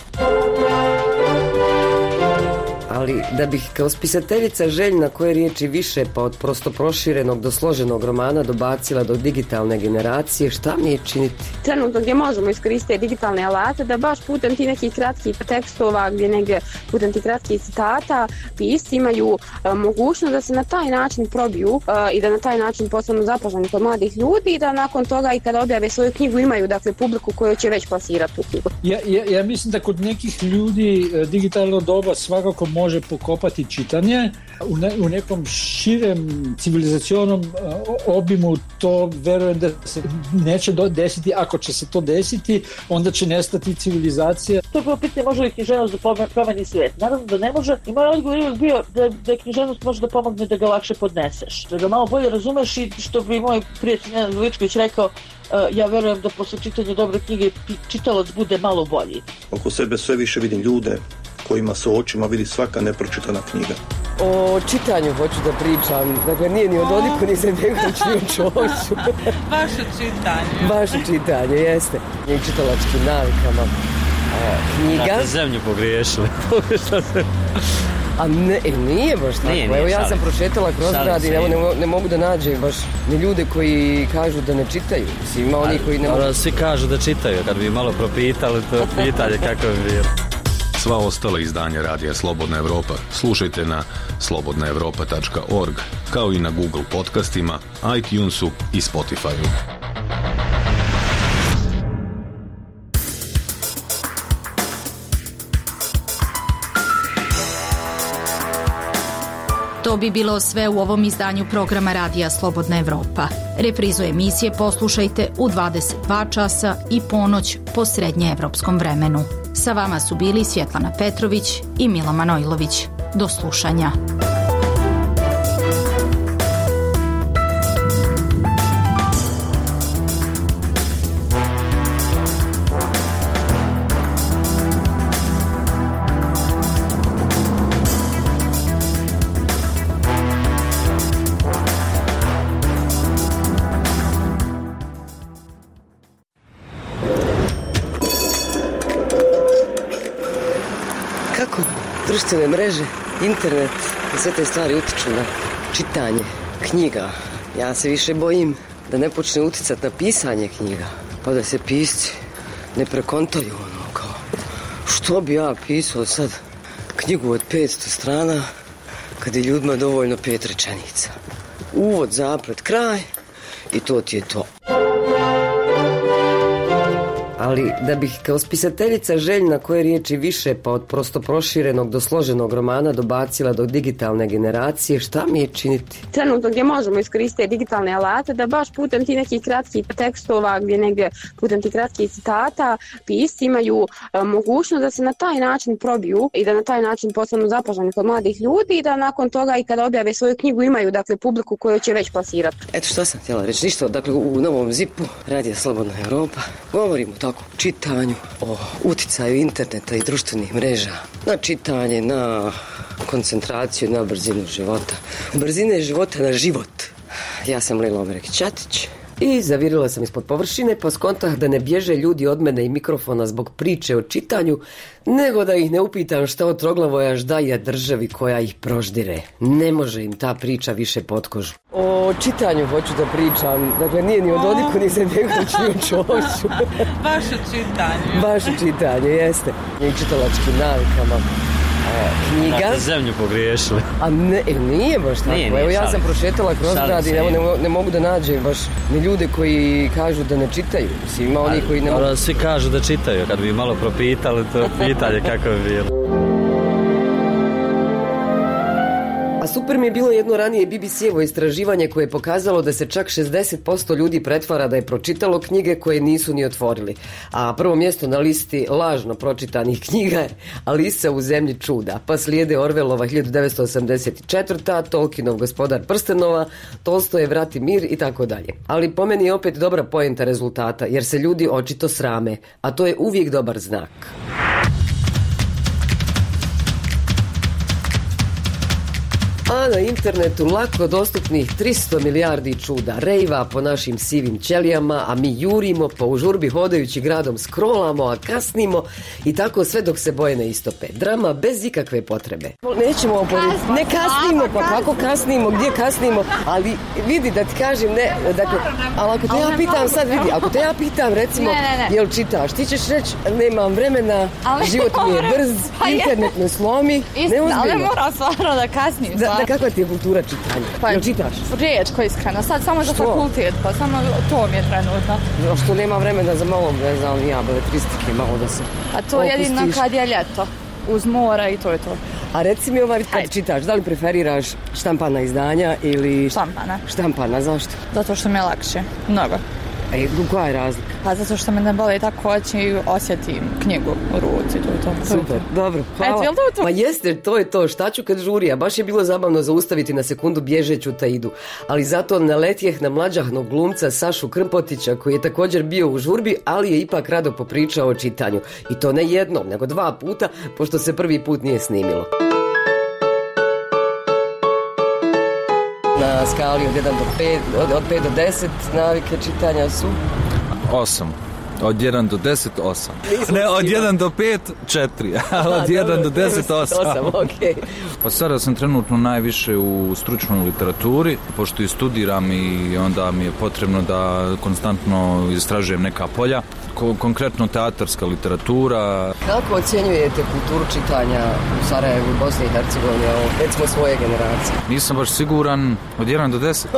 Ali da bih kao spisateljica željna koje riječi više pa od prosto proširenog do složenog romana dobacila do digitalne generacije, šta mi je činiti? Trenutno gdje možemo iskoristiti digitalne alate da baš putem ti nekih kratkih tekstova, gdje negdje putem ti kratkih citata pisci imaju a, mogućnost da se na taj način probiju a, i da na taj način postanu zaposleni kod mladih ljudi i da nakon toga i kada objave svoju knjigu imaju dakle publiku koju će već plasirati tu knjigu. Ja, ja, ja mislim da kod nekih ljudi digitalno doba svakako može pokopati čitanje. U, ne, u nekom širem civilizacionom obimu to verujem da se neće desiti. Ako će se to desiti, onda će nestati civilizacija. To je prvo pitanje, može li književnost da promeni svijet? Naravno da ne može. I moj odgovor je bio da, da književnost može da pomogne da ga lakše podneseš. Da ga malo bolje razumeš i što bi moj prijatelj Nenad Veličković rekao, Uh, ja verujem da posle čitanja dobre knjige čitalac bude malo bolji. Oko sebe sve više vidim ljude kojima se u očima vidi svaka nepročitana knjiga. O čitanju hoću da pričam. Dakle, nije ni o Dodiku, ni Zemljeković, ni o Čošu. Vaše čitanje. Vaše čitanje, jeste. I čitalačkim navikama. E, knjiga. Da, zemlju pogriješili. A ne, nije baš tako. Nije, nije, Evo ja šalim. sam prošetala kroz Šalim grad i se, ne, nije. ne, ne mogu da nađem baš ni ljude koji kažu da ne čitaju. Mislim, ima oni koji ne mogu... Svi kažu da čitaju, kad bi malo propitali to pitanje kako bi bilo. Sva ostala izdanja Radija Slobodna Evropa slušajte na slobodna evropa tačka org, kao i na Google podcastima, iTunesu i Spotifyu. To bi bilo sve u ovom izdanju programa Radija Slobodna Evropa. Reprizu emisije poslušajte u dvadeset dva časa i ponoć po srednjeevropskom vremenu. Sa vama su bili Svjetlana Petrović i Mila Manojlović. Do slušanja. Društvene mreže, internet i sve te stvari utiču na čitanje knjiga. Ja se više bojim da ne počne uticati na pisanje knjiga, pa da se pisci ne prekontaju ono kao što bi ja pisao sad knjigu od petsto strana kad je ljudima dovoljno pet rečenica. Uvod, zaplet, kraj i to ti je to. Ali da bih kao spisateljica željna koje riječi više pa od prosto proširenog do složenog romana dobacila do digitalne generacije, šta mi je činiti? Trenutno gdje možemo iskoristiti digitalne alate da baš putem ti nekih kratkih tekstova, gdje negdje putem ti kratkih citata pisci imaju e, mogućnost da se na taj način probiju i da na taj način postanu zapaženi kod mladih ljudi i da nakon toga i kada objave svoju knjigu imaju dakle publiku koju će već plasirati. Eto što sam htjela reći, ništa, dakle u novom zipu Radija Slobodna Evropa govorimo tako o čitanju, o uticaju interneta i društvenih mreža na čitanje, na koncentraciju, na brzinu života. Brzine života na život. Ja sam Lila Omerek-Ćatić i zavirila sam ispod površine pa skontah da ne bježe ljudi od mene i mikrofona zbog priče o čitanju, nego da ih ne upitam šta od Troglavoja ždaja državi koja ih proždire. Ne može im ta priča više pod kožu. O čitanju hoću da pričam, dakle nije ni o Dodiku ni za Begović ni o Čoviću. Baš o čitanju. Baš o čitanju, jeste. I čitalačkim navikama. Knjiga. Na zemlju pogriješili. A ne, nije baš tako. Nije, nije, Evo ja šalim. sam prošetala kroz Šalim grad i se, evo ne, nije. ne mogu da nađem baš ni ljude koji kažu da ne čitaju. Mislim, ima oni koji ne mogu... Ali svi kažu da čitaju, kad bi malo propitali to pitanje kako bi bilo. A super mi je bilo jedno ranije B B C-evo istraživanje koje je pokazalo da se čak šezdeset posto ljudi pretvara da je pročitalo knjige koje nisu ni otvorili. A prvo mjesto na listi lažno pročitanih knjiga je Alisa u zemlji čuda. Pa slijede Orwellova hiljadu devetsto osamdeset četvrta, Tolkienov Gospodar prstenova, Tolstoje Vrati mir i tako dalje. Ali po meni je opet dobra poenta rezultata jer se ljudi očito srame, a to je uvijek dobar znak. A na internetu lako dostupnih tristo milijardi čuda, rejva po našim sivim ćelijama, a mi jurimo po u žurbi hodajući gradom, scrollamo, a kasnimo i tako sve dok se boje ne istope. Drama bez ikakve potrebe. Nećemo oporediti. Ne kasnimo, pa kako kasnimo, gdje kasnimo, ali vidi da ti kažem, ne, dakle, ali ako te ja pitam sad, vidi, ako te ja pitam recimo, Ne, ne, ne. jel čitaš, ti ćeš reći, nemam vremena, Ali život mi je moram. brz, Pa je. internet me slomi, Istina, ali neozbiljno. moram stvarno da kasnim. Da, da, kakva ti je kultura čitanja? Pa, Jel čitaš? Rijetko iskreno, sad samo za Što? fakultet, pa samo to mi je trenutno. Što nema vremena za malo, ne znam, ja, beletristike, malo da se A to jedino opustiš. kad je ljeto, uz mora i to je to. A reci mi ovaj, kad čitaš, da li preferiraš štampana izdanja ili... Štampana. Štampana, zašto? Zato što mi je lakše, mnogo. E, koja je razlika? Pa zato što me ne boli tako oči i osjetim knjigu u ruci, to je to. Super, dobro, hvala. Eto, jel to to? Ma jeste, to je to, šta ću kad žuri, a baš je bilo zabavno zaustaviti na sekundu bježeću Taidu. Ali zato naletjeh na mlađahnog glumca Sašu Krmpotića, koji je također bio u žurbi, ali je ipak rado popričao o čitanju. I to ne jednom, nego dva puta, pošto se prvi put nije snimilo. Na skali od jedan do pet, od, od pet do deset navike čitanja su... Osam. Od jedan do deset, osam. Ne, od jedan do pet, četiri. Od jedan do deset, osam. Okay. Pa sada sam trenutno najviše u stručnoj literaturi, pošto i studiram i onda mi je potrebno da konstantno istražujem neka polja. Konkretno teatarska literatura. Kako ocjenjujete kulturu čitanja u Sarajevu i Bosni i Hercegovini, recimo svoje generacije? Nisam baš siguran, od jedan do deset.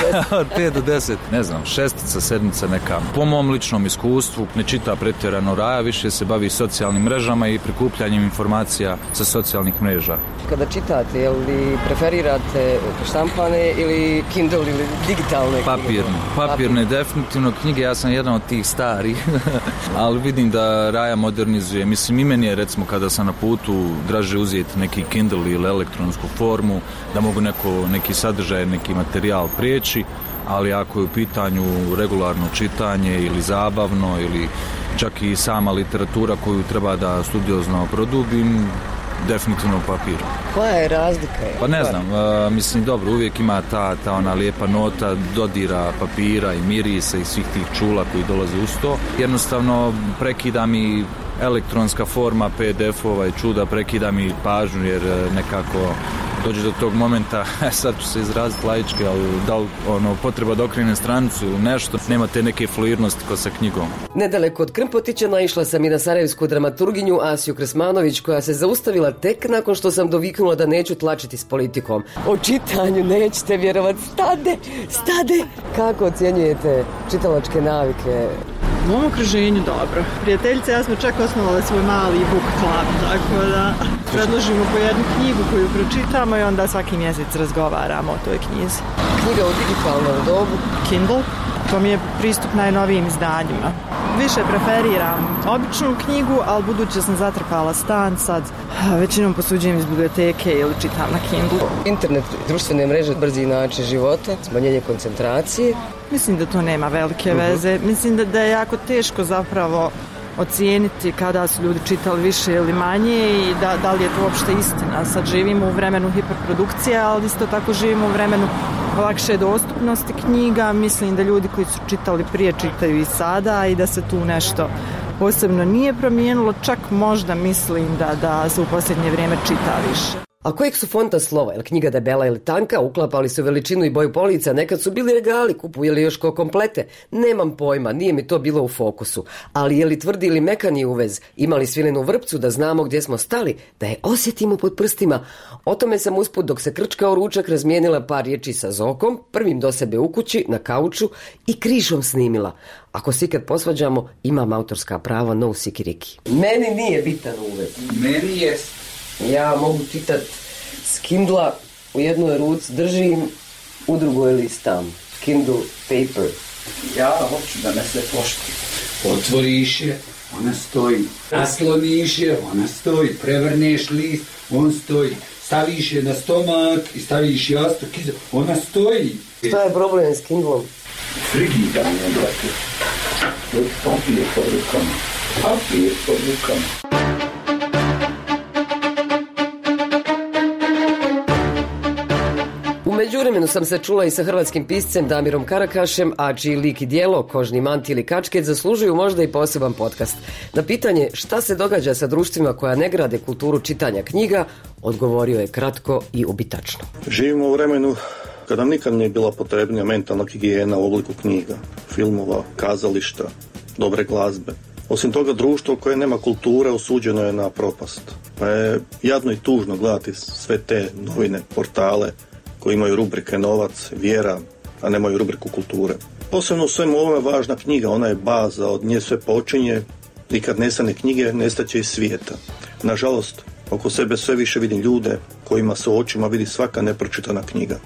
Od pet do deset. Ne znam, šestica, sedmica neka. Po mom ličnom iskustvu ne čita pretjerano Raja, više se bavi socijalnim mrežama i prikupljanjem informacija sa socijalnih mreža. Kada čitate, je li preferirate štampane ili Kindle ili digitalne? Papirne. Papirne, definitivno knjige, ja sam jedan od tih starih. Ali vidim da Raja modernizuje. Mislim, i meni je, recimo, kada sam na putu draže uzeti neki Kindle ili elektronsku formu, da mogu neko, neki sadržaj, neki materijal prijeći, ali ako je u pitanju regularno čitanje ili zabavno ili čak i sama literatura koju treba da studiozno produbim, definitivno papir. Koja je razlika? Pa ne znam, uh, mislim, dobro, uvijek ima ta, ta ona lijepa nota dodira papira i mirisa i svih tih čula koji dolaze uz to. Jednostavno prekida mi elektronska forma P D F-ova i čuda, prekida mi pažnju jer nekako dođe do tog momenta, sad ću se izraziti laički, ali da li ono, potreba da okrenem stranicu ili nešto, nema te neke fluidnosti ko sa knjigom. Nedaleko od Krmpotića naišla sam i na sarajevsku dramaturginju Asiju Kresmanović, koja se zaustavila tek nakon što sam doviknula da neću tlačiti s politikom. O čitanju nećete vjerovati, stade, stade! Kako ocjenjujete čitalačke navike? U mom okruženju dobro. Prijateljice, ja smo čak osnovali svoj mali book club, tako da predložimo po jednu knjigu koju pročitamo i onda svaki mjesec razgovaramo o toj knjizi. Knjiga u digitalnom dobu? Kindle. To mi je pristup najnovijim izdanjima. Više preferiram običnu knjigu, ali budući sam zatrpala stan, sad većinom posuđujem iz biblioteke ili čitam na Kindle. Internet, društvene mreže, brzi način života, smanjenje koncentracije. Mislim da to nema velike veze. Mislim da, da je jako teško zapravo ocijeniti kada su ljudi čitali više ili manje i da, da li je to uopšte istina. Sad živimo u vremenu hiperprodukcije, ali isto tako živimo u vremenu lakše dostupnosti knjiga. Mislim da ljudi koji su čitali prije čitaju i sada i da se tu nešto posebno nije promijenilo. Čak možda mislim da, da se u posljednje vrijeme čita više. A kojeg su fonta slova, je li knjiga debela ili tanka, uklapali su veličinu i boju polica, nekad su bili regali, kupujeli još ko komplete, nemam pojma, nije mi to bilo u fokusu, ali je li tvrdi ili mekani uvez, imali svilenu vrpcu da znamo gdje smo stali, da je osjetimo pod prstima. O tome sam usput dok se krčkao ručak razmijenila par riječi sa Zokom, prvim do sebe u kući, na kauču i krišom snimila. Ako se ikad posvađamo, imam autorska prava, no sikiriki. Meni nije bitan uvez. Meni jest. Ja mogu čitat s Kindla, u jednoj ruci držim, u drugoj listam. Kindle paper. Ja hoću da me se pošti. Otvoriš je, ona stoji. Nasloniš je, ona stoji. Prevrneš list, on stoji. Staviš je na stomak i staviš jastuk iza, ona stoji. Šta je problem s Kindlom? Frigidanje, brate. Papir pod rukama. Papir pod rukama. U međuvremenu sam se čula i sa hrvatskim piscem Damirom Karakašem, a čiji lik i djelo, Kožni manti ili Kačket, zaslužuju možda i poseban podcast. Na pitanje šta se događa sa društvima koja ne grade kulturu čitanja knjiga, odgovorio je kratko i ubitačno. Živimo u vremenu kada nikad nije bila potrebnija mentalna higijena u obliku knjiga, filmova, kazališta, dobre glazbe. Osim toga, društvo koje nema kulture osuđeno je na propast. Pa je jadno i tužno gledati sve te novine, portale koji imaju rubrike novac, vjera, a nemaju rubriku kulture. Posebno u svemu ovome važna knjiga, ona je baza, od nje sve počinje i kad nestane knjige, nestaće i svijeta. Nažalost, oko sebe sve više vidim ljude kojima se u očima vidi svaka nepročitana knjiga.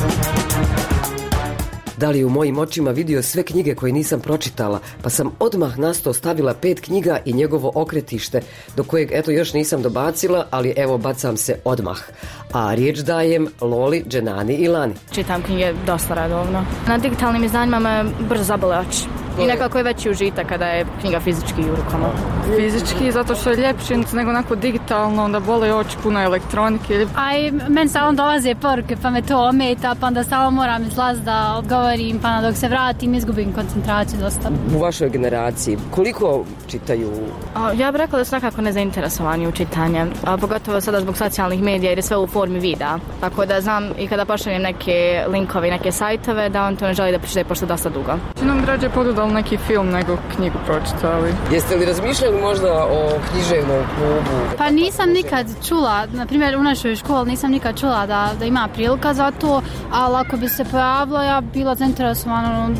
Da li je u mojim očima vidio sve knjige koje nisam pročitala, pa sam odmah na sto stavila pet knjiga i njegovo okretište, do kojeg eto još nisam dobacila, ali evo bacam se odmah. A riječ dajem Loli, Dženani i Lani. Čitam knjige dosta redovno. Na digitalnim izdanjima me brzo zabole oči. I nekako je veći užitak kada je knjiga fizički u rukama. Fizički, zato što je ljepši nego onako digitalno, onda bole oči, puno elektronike. A i meni stalno dolaze poruke, pa me to ometa, pa onda stalno moram izlaz da odgovorim, pa dok se vratim izgubim koncentraciju dosta. U vašoj generaciji, koliko čitaju? A, ja bih rekla da su nekako nezainteresovani u čitanje, a pogotovo sada zbog socijalnih medija jer je sve u formi videa. Tako da znam i kada pošaljem neke linkove i neke sajtove da on to ne želi da pročita pošto dosta dugo. Nam rađe pogledali neki film nego knjigu pročitali. Jeste li razmišljali možda o književnom klubu? Pa nisam nikad čula, na primjer u našoj školi nisam nikad čula da, da ima prilika za to, ali ako bi se pojavila ja bila zainteresovana.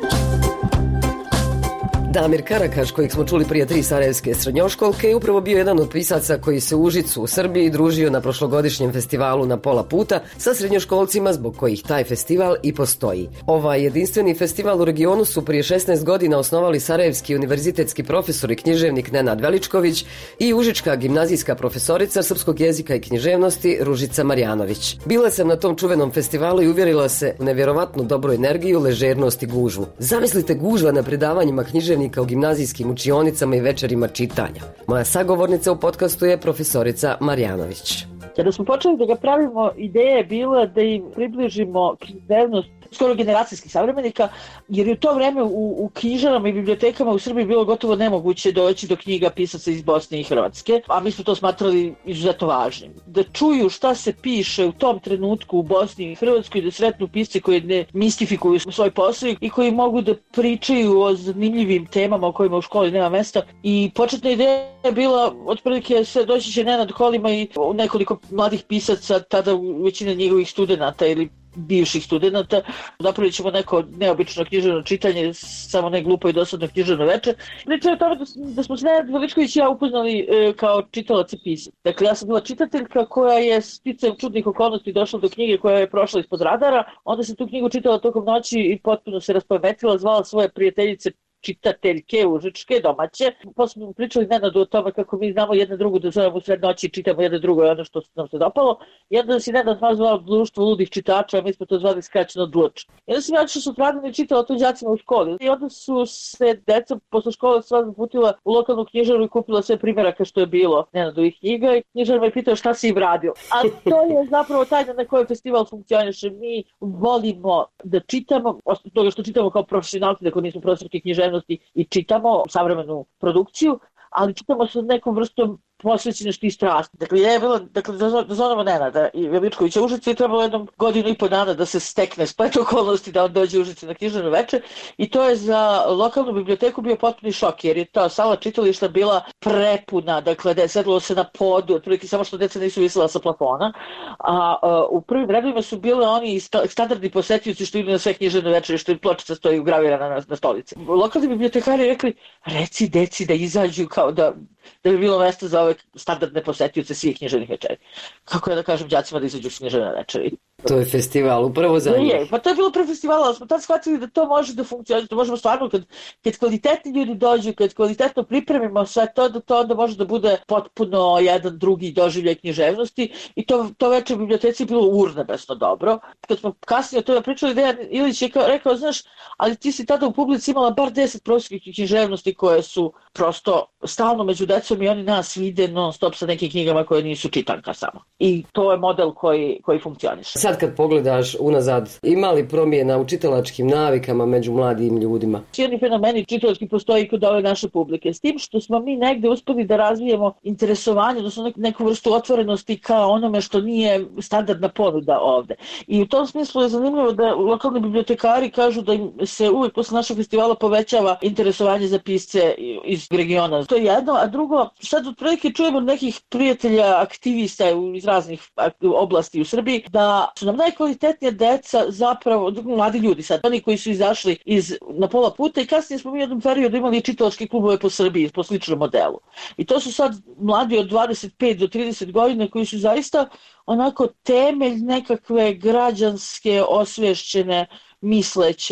Damir Karakaš, kojeg smo čuli prije tri sarajevske srednjoškolke, je upravo bio jedan od pisaca koji se u Užicu u Srbiji družio na prošlogodišnjem festivalu Na pola puta sa srednjoškolcima zbog kojih taj festival i postoji. Ovaj jedinstveni festival u regionu su prije šesnaest godina osnovali sarajevski univerzitetski profesor i književnik Nenad Veličković i užička gimnazijska profesorica srpskog jezika i književnosti Ružica Marjanović. Bila sam na tom čuvenom festivalu i uvjerila se u nevjerovatnu dobru energiju, ležernost i gužvu. Zamislite gužva na predavanjima književnika u gimnazijskim učionicama i večerima čitanja. Moja sagovornica u podcastu je profesorica Marjanović. Kada smo počeli da ga pravimo, ideja je bila da im približimo književnost skoro generacijskih savremenika, jer je u to vreme u, u knjižarama i bibliotekama u Srbiji bilo gotovo nemoguće doći do knjiga pisaca iz Bosne i Hrvatske, a mi smo to smatrali izuzetno važnim. Da čuju šta se piše u tom trenutku u Bosni i Hrvatskoj, da sretnu pisce koji ne mistifikuju svoj posao i koji mogu da pričaju o zanimljivim temama o kojima u školi nema mesta. I početna ideja je bila, otprilike se doći će Nenad Kolima i nekoliko mladih pisaca, tada većina njegovih studenata ili bivših studenata, napravit ćemo neko neobično književno čitanje, samo ne glupo i dosadno književno veče. Priča je o tome da, da smo se Nenad Veličković i ja upoznali e, kao čitalac i pisac. Dakle, ja sam bila čitateljka koja je sticajem čudnih okolnosti došla do knjige koja je prošla ispod radara, onda se tu knjigu čitala tokom noći i potpuno se raspametila, zvala svoje prijateljice čitateljke užičke, domaće. Posle smo pričali Nenadu o tome kako mi znamo jedna drugu da zovemo u sred noći i čitamo jedno drugo i ono što nam se dopalo. I onda si Nenad nas zvao društvo ludih čitača, a mi smo to zvali skraćeno dluč. I onda sam ja što su pravdani čitala to đacima u školi. I onda su se deca posle škole sva zaputila u lokalnu knjižaru i kupila sve primjeraka što je bilo Nenadovih knjiga i knjižar me pitao šta si im radio. A to je zapravo tajna na kojoj festival funkcioniše. Mi volimo da čitamo, osim toga što čitamo kao profesionalci, dakle nismo profesorki književnosti i čitamo savremenu produkciju, ali čitamo sa nekom vrstom posvećenosti i strasti. Dakle, je bilo, dakle, da zovemo Nenada i Veličkovića Užice i trebalo jednom godinu i po dana da se stekne splet okolnosti da on dođe u Užice na književno veče i to je za lokalnu biblioteku bio potpuni šok jer je ta sala čitališta bila prepuna, dakle, da je sedlo se na podu, otprilike samo što deca nisu visela sa plafona, a, a u prvim redovima su bile oni standardni posetioci što idu na sve književne večere, što im pločica stoji ugravirana na, na stolici. Lokalni bibliotekari rekli, reci deci da izađu kao da da bi bilo mjesto za ove standardne posetioce svih književnih večeri. Kako ja da kažem đacima da izađu s književne večeri? To je festival upravo za njih. Je, pa to je bilo pre festivala, ali smo tad shvatili da to može da funkcionira, da možemo stvarno, kad, kad kvalitetni ljudi dođu, kad kvalitetno pripremimo sve to, da to onda može da bude potpuno jedan drugi doživljaj književnosti i to, to večer u biblioteci je bilo urnebesno dobro. Kad smo kasnije o tome pričali, Dejan Ilić je rekao, znaš, ali ti si tada u publici imala bar deset profesorskih književnosti koje su prosto stalno među decom i oni nas vide non stop sa nekim knjigama koje nisu čitanka samo. I to je model koji, koji funkcioniše. Sad kad pogledaš unazad, ima li promjena u čitalačkim navikama među mladim ljudima? Jedni fenomeni čitalački postoji i kod ove naše publike. S tim što smo mi negde uspeli da razvijemo interesovanje, odnosno neku vrstu otvorenosti ka onome što nije standardna ponuda ovde. I u tom smislu je zanimljivo da lokalni bibliotekari kažu da im se uvijek posle našeg festivala povećava interesovanje za pisce iz regiona. To je jedno, a drugo, sad otprilike čujemo od nekih prijatelja, aktivista iz raznih oblasti u Srbiji, da su nam najkvalitetnija deca zapravo, mladi ljudi sad, oni koji su izašli iz Na pola puta i kasnije smo mi u jednom periodu imali čitalačke klubove po Srbiji po sličnom modelu. I to su sad mladi od dvadeset pet do trideset godina koji su zaista onako temelj nekakve građanske, osvješćene, misleće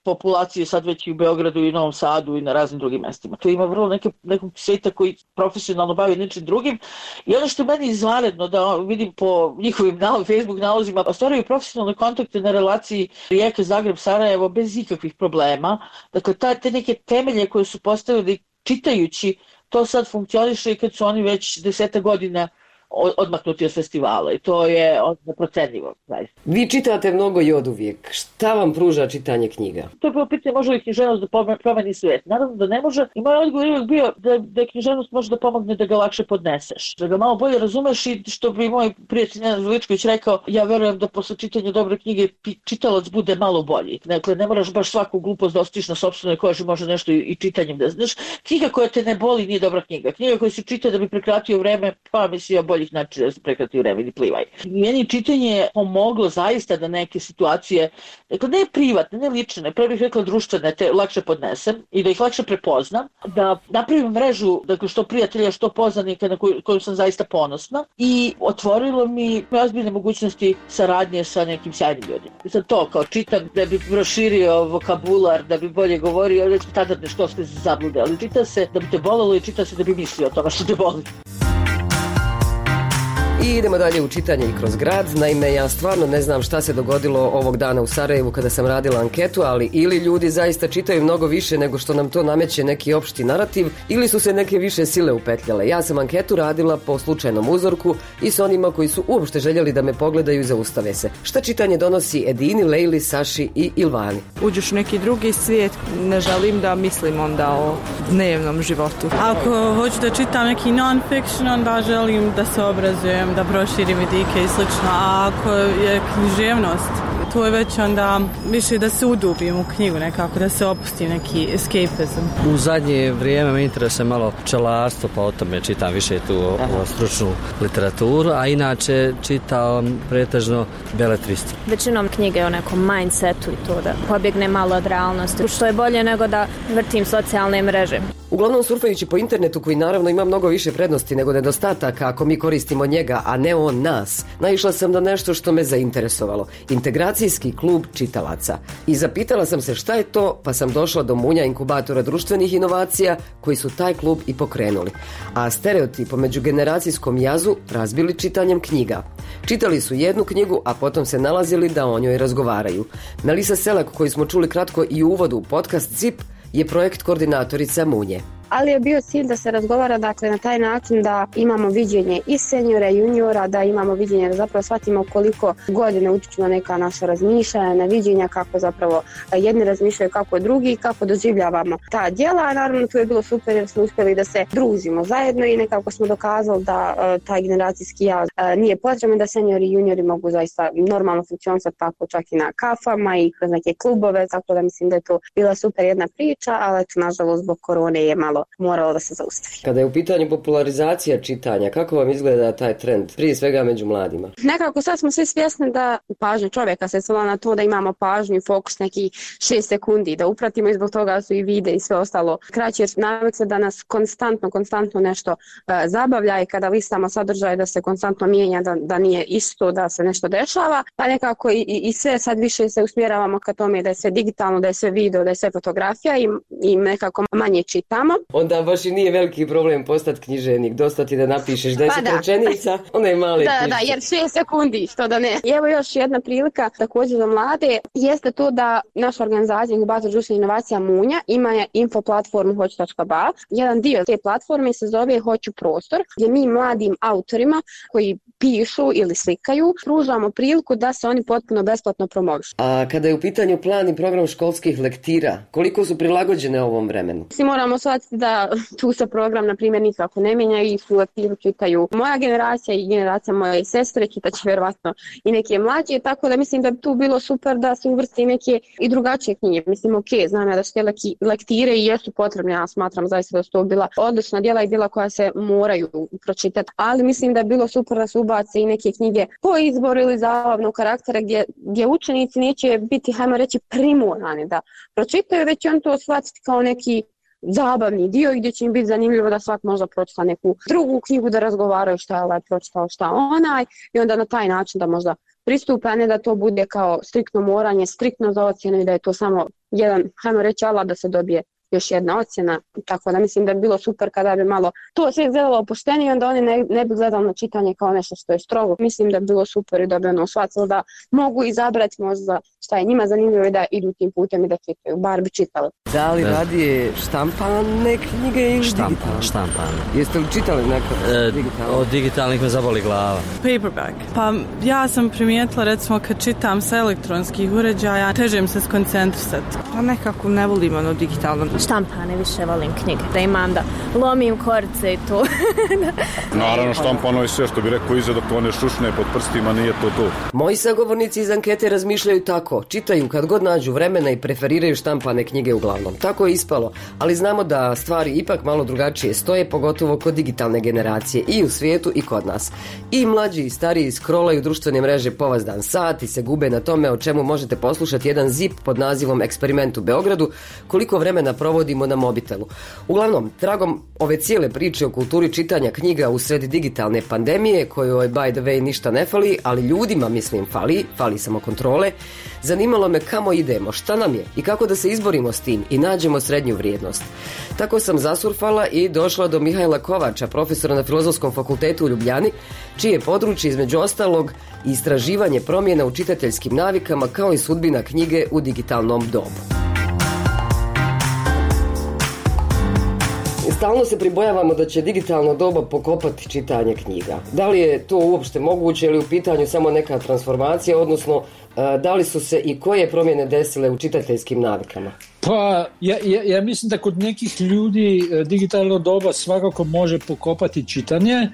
populacije sad već i u Beogradu i Novom Sadu i na raznim drugim mestima. Tu ima vrlo neke, nekog sveta koji profesionalno bavi nečim drugim i ono što je meni izvanredno da vidim po njihovim nalog, Facebook nalozima, ostvaraju profesionalne kontakte na relaciji Rijeka, Zagreb, Sarajevo bez ikakvih problema. Dakle, ta, te neke temelje koje su postavili čitajući, to sad funkcioniše i kad su oni već deseta godina odmaknuti od festivala i to je neprocenljivo. Vi čitate mnogo i oduvijek. Šta vam pruža čitanje knjiga? To je prvo pitanje, može li književnost da promeni svijet? Naravno da ne može i moj odgovor je uvijek bio da, da književnost može da pomogne da ga lakše podneseš, da ga malo bolje razumeš i što bi moj prijatelj Nenad Veličković rekao, ja verujem da posle čitanja dobre knjige čitalac bude malo bolji. Dakle, ne moraš baš svaku glupost da ostiš na sopstvenoj koži, može nešto i, i čitanjem da znaš. Knjiga koja te ne boli nije dobra knjiga. Knjiga koja se čita da bi prekratio vreme, pa mislim boljih načina da se prekrati vreme ili plivaj. Meni čitanje je pomoglo zaista da neke situacije, dakle ne privatne, ne lične, pre bih rekla društvene, te lakše podnesem i da ih lakše prepoznam, da napravim mrežu, dakle što prijatelja, što poznanika na koju, koju sam zaista ponosna i otvorilo mi ozbiljne mogućnosti saradnje sa nekim sjajnim ljudima. I sad to kao čitam da bi proširio vokabular, da bi bolje govorio, recimo standardne školske zablude, ali čita se da bi te bolelo i čita se da bi mislio o tome što te boli. I idemo dalje u čitanje i kroz grad. Naime, ja stvarno ne znam šta se dogodilo ovog dana u Sarajevu kada sam radila anketu, ali ili ljudi zaista čitaju mnogo više nego što nam to nameće neki opšti narativ, ili su se neke više sile upetljale. Ja sam anketu radila po slučajnom uzorku i s onima koji su uopšte željeli da me pogledaju i zaustave se. Šta čitanje donosi Edini, Lejli, Saši i Ilvani? Uđeš u neki drugi svijet, ne želim da mislim onda o dnevnom životu. Ako hoću da čitam neki non-fiction, onda želim da se obrazujem, da proširim vidike i slično, a ako je književnost, to je već onda više da se udubim u knjigu nekako, da se opusti neki escapism. U zadnje vrijeme me interesuje malo pčelarstvo, pa o tome čitam više tu o, o stručnu literaturu, a inače čitam pretežno beletristu. Većinom knjige o nekom mindsetu i to da pobjegne malo od realnosti, što je bolje nego da vrtim socijalne mreže. Uglavnom surfajući po internetu, koji naravno ima mnogo više prednosti nego nedostataka ako mi koristimo njega, a ne on nas, naišla sam na nešto što me zainteresovalo. Integracijski klub čitalaca. I zapitala sam se šta je to, pa sam došla do munja inkubatora društvenih inovacija koji su taj klub i pokrenuli. A stereotip o međugeneracijskom jazu razbili čitanjem knjiga. Čitali su jednu knjigu, a potom se nalazili da o njoj razgovaraju. Melisa Selak, koju smo čuli kratko i u uvodu u podcast Zip, je projekt koordinatorica Munje. Ali je bio cilj da se razgovara, dakle, na taj način da imamo viđenje i seniora i juniora, da imamo viđenje da zapravo shvatimo koliko godine utiču na neka naša razmišljanja, na viđenja, kako zapravo jedni razmišljaju kako drugi i kako doživljavamo ta djela. A naravno tu je bilo super jer smo uspjeli da se družimo zajedno i nekako smo dokazali da uh, taj generacijski jaz uh, nije potreban, da seniori i juniori mogu zaista normalno funkcionisati tako čak i na kafama i kroz neke klubove, tako da mislim da je to bila super jedna priča, ali eto, nažalost zbog korone je malo moralo da se zaustavi. Kada je u pitanju popularizacija čitanja, kako vam izgleda taj trend, prije svega među mladima? Nekako sad smo svi svjesni da pažnja čovjeka se svela na to da imamo pažnju i fokus neki šest sekundi, da upratimo i zbog toga su i vide i sve ostalo kraće, jer navik se da nas konstantno, konstantno nešto uh, zabavlja i kada listamo sadržaj da se konstantno mijenja, da, da nije isto, da se nešto dešava, pa nekako i, i, i sve sad više se usmjeravamo ka tome da je sve digitalno, da je sve video, da je sve fotografija i, i nekako manje čitamo. Onda baš i nije veliki problem postati književnik, dosta ti da napišeš deset pa rečenica, onda je male da, knjižke. Da, jer šest sekundi, što da ne. I evo još jedna prilika također za mlade, jeste to da naša organizacija Inkubator društvenih inovacija Munja ima info platformu hoću tačka ba. Jedan dio te platforme se zove Hoću prostor, gdje mi mladim autorima koji pišu ili slikaju pružamo priliku da se oni potpuno besplatno promovišu. A kada je u pitanju plan i program školskih lektira, koliko su prilagođene ovom vremenu? Svi moramo shvatiti da tu se program, na primjer, nikako ne mijenja i su lektiru čitaju moja generacija i generacija moje sestre, čitaće vjerovatno i neke mlađe, tako da mislim da bi tu bilo super da se uvrsti neke i drugačije knjige. Mislim, ok, znam ja da su te lektire i jesu potrebne, ja smatram zaista da su to bila odlična djela i djela koja se moraju pročitati, ali mislim da je bilo super da se ubace i neke knjige po izboru ili zabavnog karaktera gdje, gdje učenici neće biti, hajmo reći, primorani da pročitaju, već on to shvatiti kao neki zabavni dio gdje će im biti zanimljivo da svak možda pročita neku drugu knjigu, da razgovaraju šta je ovaj pročitao, šta onaj i onda na taj način da možda pristupa, a ne da to bude kao striktno moranje, striktno za ocjenu i da je to samo jedan, hajmo reći, alat da se dobije još jedna ocjena, tako da mislim da bi bilo super kada bi malo to sve izgledalo opuštenije, onda oni ne, ne bi gledali na čitanje kao nešto što je strogo. Mislim da bi bilo super i da bi ono shvatilo da mogu izabrati možda šta je njima zanimljivo i da idu tim putem i da čitaju, bar bi čitali. Da li radije štampane knjige ili Štampan, digitalne? štampane. Jeste li čitali neko E, digitalno? od digitalnih me zaboli glava. Paperback. Pa ja sam primijetila, recimo kad čitam sa elektronskih uređaja, teže mi se skoncentrisati. Pa nekako ne volim ono digitalno. Štampane više volim knjige, da imam da lomim korce i to. Naravno, štampano je sve, što bi rekao iza dok to ne šušne pod prstima, nije to to. Moji sagovornici iz ankete razmišljaju tako, čitaju kad god nađu vremena i preferiraju štampane knjige uglavnom. Tako je ispalo, ali znamo da stvari ipak malo drugačije stoje, pogotovo kod digitalne generacije i u svijetu i kod nas. I mlađi i stariji scrollaju društvene mreže povazdan sat i se gube na tome o čemu možete poslušati jedan zip pod nazivom Eksperiment u Beogradu, koliko vremena provodimo na mobitelu. Uglavnom, tragom ove cijele priče o kulturi čitanja knjiga usred digitalne pandemije, kojoj by the way ništa ne fali, ali ljudima mislim fali, fali samo kontrole, zanimalo me kamo idemo, šta nam je i kako da se izborimo s tim i nađemo srednju vrijednost. Tako sam zasurfala i došla do Mihajla Kovača, profesora na Filozofskom fakultetu u Ljubljani, čije je područje između ostalog istraživanje promjena u čitateljskim navikama kao i sudbina knjige u digitalnom dobu. Stalno se pribojavamo da će digitalno doba pokopati čitanje knjiga. Da li je to uopšte moguće ili u pitanju samo neka transformacija, odnosno da li su se i koje promjene desile u čitateljskim navikama? Pa ja, ja, ja mislim da kod nekih ljudi digitalno doba svakako može pokopati čitanje,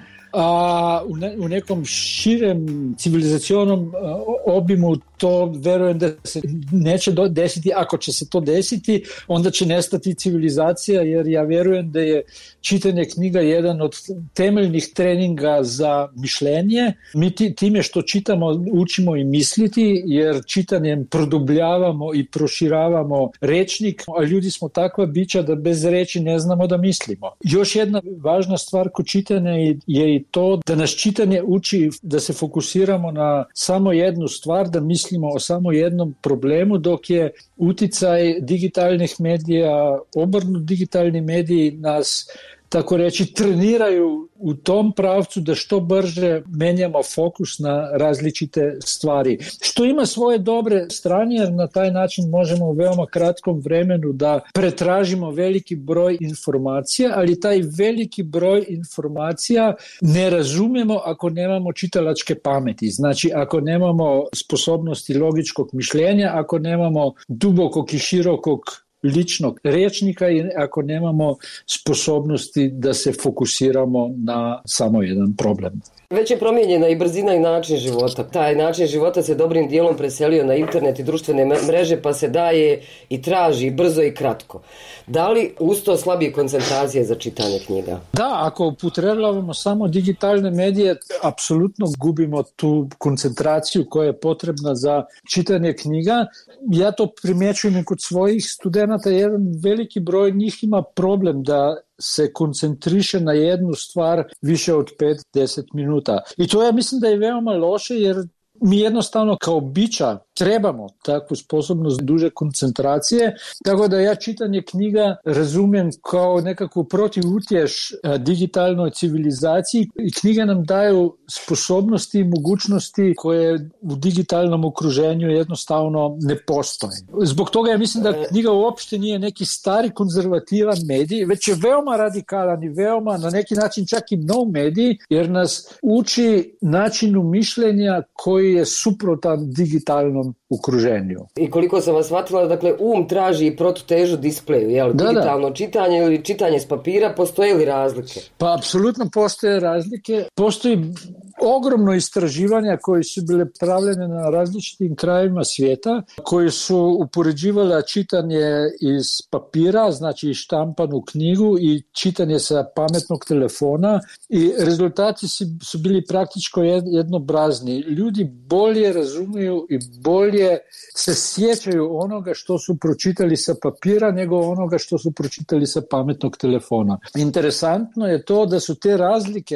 a u, ne, u nekom širem civilizacionom obimu to verujem da se neće desiti. Ako će se to desiti, onda će nestati civilizacija, jer ja vjerujem da je čitanje knjiga jedan od temeljnih treninga za mišljenje. Mi time što čitamo učimo i misliti, jer čitanjem produbljavamo i proširavamo rečnik, a ljudi smo takva bića da bez reči ne znamo da mislimo. Još jedna važna stvar kod čitanja je i to da nas čitanje uči da se fokusiramo na samo jednu stvar, da mislimo o samo jednom problemu, dok je uticaj digitalnih medija, obrnut digitalni mediji nas, tako reći, treniraju u tom pravcu da što brže menjamo fokus na različite stvari. Što ima svoje dobre strane, jer na taj način možemo u veoma kratkom vremenu da pretražimo veliki broj informacija, ali taj veliki broj informacija ne razumijemo ako nemamo čitalačke pameti. Znači, ako nemamo sposobnosti logičkog mišljenja, ako nemamo dubokog i širokog ličnog rečnika i ako nemamo sposobnosti da se fokusiramo na samo jedan problem. Već je promijenjena i brzina i način života. Taj način života se dobrim dijelom preselio na internet i društvene mreže, pa se daje i traži brzo i kratko. Da li uz to slabije koncentracije za čitanje knjiga? Da, ako upotrebljavamo samo digitalne medije, apsolutno gubimo tu koncentraciju koja je potrebna za čitanje knjiga. Ja to primjećujem i kod svojih studenata. Jedan veliki broj njih ima problem da se koncentriše na jednu stvar više od pet do deset minuta. I to ja mislim da je veoma loše, jer mi jednostavno kao bića trebamo takvu sposobnost duže koncentracije, tako da ja čitanje knjiga razumijem kao nekakvu protivutješ digitalnoj civilizaciji i knjige nam daju sposobnosti i mogućnosti koje u digitalnom okruženju jednostavno ne postoje. Zbog toga ja mislim da knjiga uopšte nije neki stari konzervativan medij, već je veoma radikalan i veoma na neki način čak i nov medij, jer nas uči načinu mišljenja koji je suprotan digitalnom okruženju. I koliko sam vas shvatila, dakle, um traži i protutežu displeju, jel? Da, digitalno da. Čitanje ili čitanje s papira, postoje li razlike? Pa, apsolutno postoje razlike. Postoji ogromno istraživanja koji su bile pravljene na različitim krajevima svijeta, koji su upoređivala čitanje iz papira, znači štampanu knjigu i čitanje sa pametnog telefona, i rezultati su bili praktičko jednobrazni. Ljudi bolje razumiju i bolje se sjećaju onoga što su pročitali sa papira nego onoga što su pročitali sa pametnog telefona. Interesantno je to da su te razlike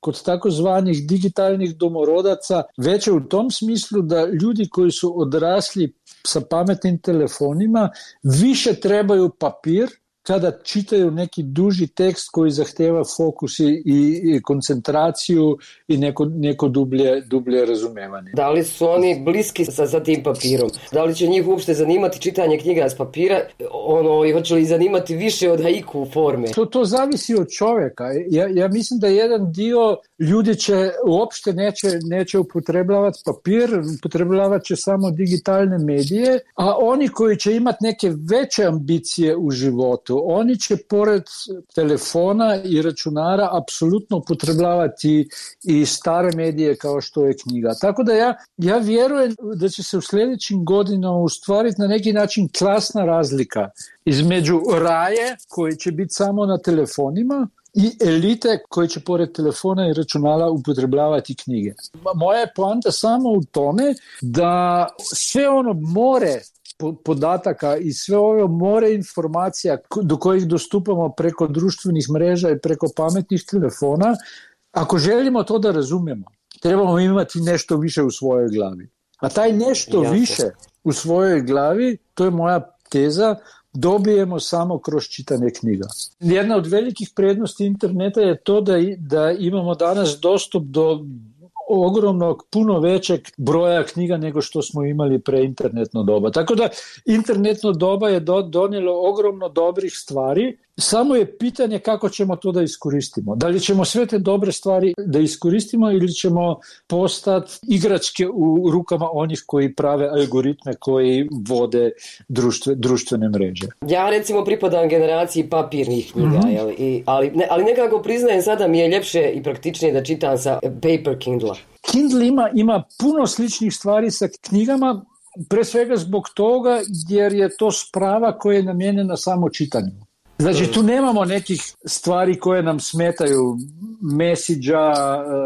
kod takozvanih digitalnih domorodaca veća u tom smislu da ljudi koji su odrasli sa pametnim telefonima više trebaju papir kada čitaju neki duži tekst koji zahteva fokus i, i koncentraciju i neko, neko dublje, dublje razumevanje. Da li su oni bliski sa, sa tim papirom? Da li će njih uopšte zanimati čitanje knjiga s papira? Ono, i hoće li zanimati više od haiku forme? To, to zavisi od čovjeka. Ja, ja mislim da jedan dio ljudi će uopšte neće, neće upotrebljavati papir, upotrebljavat će samo digitalne medije, a oni koji će imati neke veće ambicije u životu, oni će pored telefona i računara apsolutno upotrebljavati i stare medije kao što je knjiga. Tako da ja, ja vjerujem da će se u sljedećim godinama ustvariti na neki način klasna razlika između raje koji će biti samo na telefonima i elite koji će pored telefona i računala upotrebljavati knjige. Moja je poanta samo u tome da sve ono more podataka i sve ove more informacija do kojih dostupamo preko društvenih mreža i preko pametnih telefona, ako želimo to da razumijemo, trebamo imati nešto više u svojoj glavi. A taj nešto Jasne. više u svojoj glavi, to je moja teza, dobijemo samo kroz čitanje knjiga. Jedna od velikih prednosti interneta je to da, da imamo danas dostup do ogromnog, puno većeg broja knjiga nego što smo imali pre internetno doba. Tako da internetno doba je do, donijelo ogromno dobrih stvari, samo je pitanje kako ćemo to da iskoristimo. Da li ćemo sve te dobre stvari da iskoristimo ili ćemo postati igračke u rukama onih koji prave algoritme koji vode društve, društvene mreže. Ja recimo pripadam generaciji papirnih knjiga, mm-hmm. jel, i, ali, ne, ali nekako priznajem sada mi je ljepše i praktičnije da čitam sa paper Kindle. Kindle ima, ima puno sličnih stvari sa knjigama, pre svega zbog toga jer je to sprava koja je namijenjena samo čitanju. Znači tu nemamo nekih stvari koje nam smetaju, mesidža,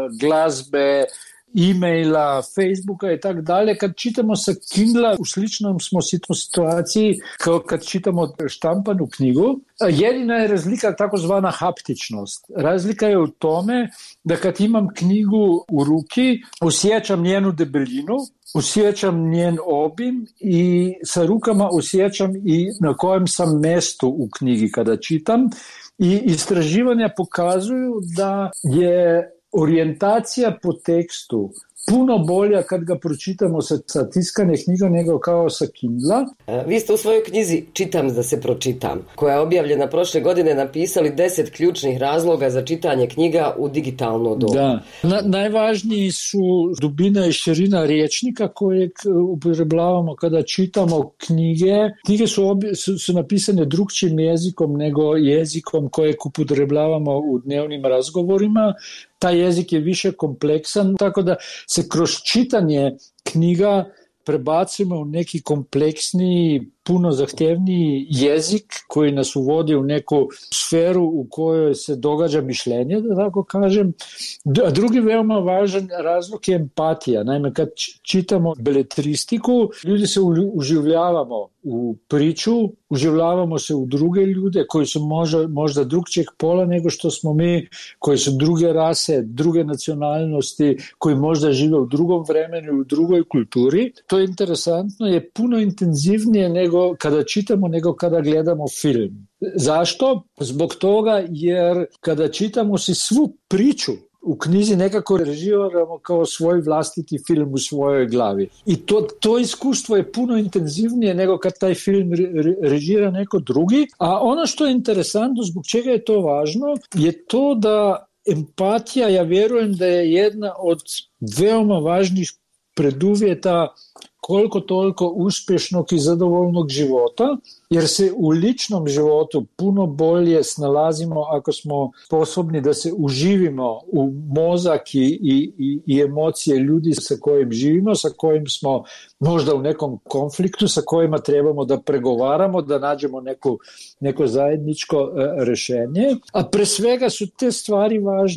glazbe, e-maila, Facebooka i tak dalje. Kad čitamo sa Kindla u sličnom smo situaciji kao kad čitamo štampanu knjigu. Jedina je razlika takozvana haptičnost. Razlika je u tome da kad imam knjigu u ruki, osjećam njenu debelinu, osjećam njen obim i sa rukama osjećam i na kojem sam mjestu u knjigi kada čitam. I istraživanja pokazuju da je orijentacija po tekstu puno bolja kad ga pročitamo sa, sa tiskane knjiga nego kao sa Kindla. Vi ste u svojoj knjizi Čitam da se pročitam, koja je objavljena prošle godine, napisali deset ključnih razloga za čitanje knjiga u digitalno dobu. Da. Na, najvažniji su dubina i širina rječnika kojeg upotrebljavamo kada čitamo knjige. Knjige su, obje, su, su napisane drugčijim jezikom nego jezikom kojeg upotrebljavamo u dnevnim razgovorima. Taj jezik je više kompleksan, tako da se kroz čitanje knjiga prebacimo u neki kompleksniji, puno zahtjevniji jezik koji nas uvodi u neku sferu u kojoj se događa mišljenje, da tako kažem. A drugi veoma važan razlog je empatija. Naime, kad čitamo beletristiku, ljudi se uživljavamo u priču, uživljavamo se u druge ljude koji su možda, možda drugčijeg pola nego što smo mi, koji su druge rase, druge nacionalnosti, koji možda žive u drugom vremenu, u drugoj kulturi. To je interesantno, je puno intenzivnije nego kada čitamo, nego kada gledamo film. Zašto? Zbog toga jer kada čitamo si svu priču u knjizi nekako režiramo kao svoj vlastiti film u svojoj glavi. I to, to iskustvo je puno intenzivnije nego kad taj film re, režira neko drugi. A ono što je interesantno, zbog čega je to važno, je to da empatija, ja vjerujem da je jedna od veoma važnih preduvjeta koliko toliko uspješnog i zadovoljnog života, jer se u ličnom životu puno bolje snalazimo ako smo sposobni da se uživimo u mozak i, i, i emocije ljudi sa kojim živimo, sa kojim smo možda u nekom konfliktu, sa kojima trebamo da pregovaramo, da nađemo neku, neko zajedničko e, rješenje. A pre svega su te stvari važne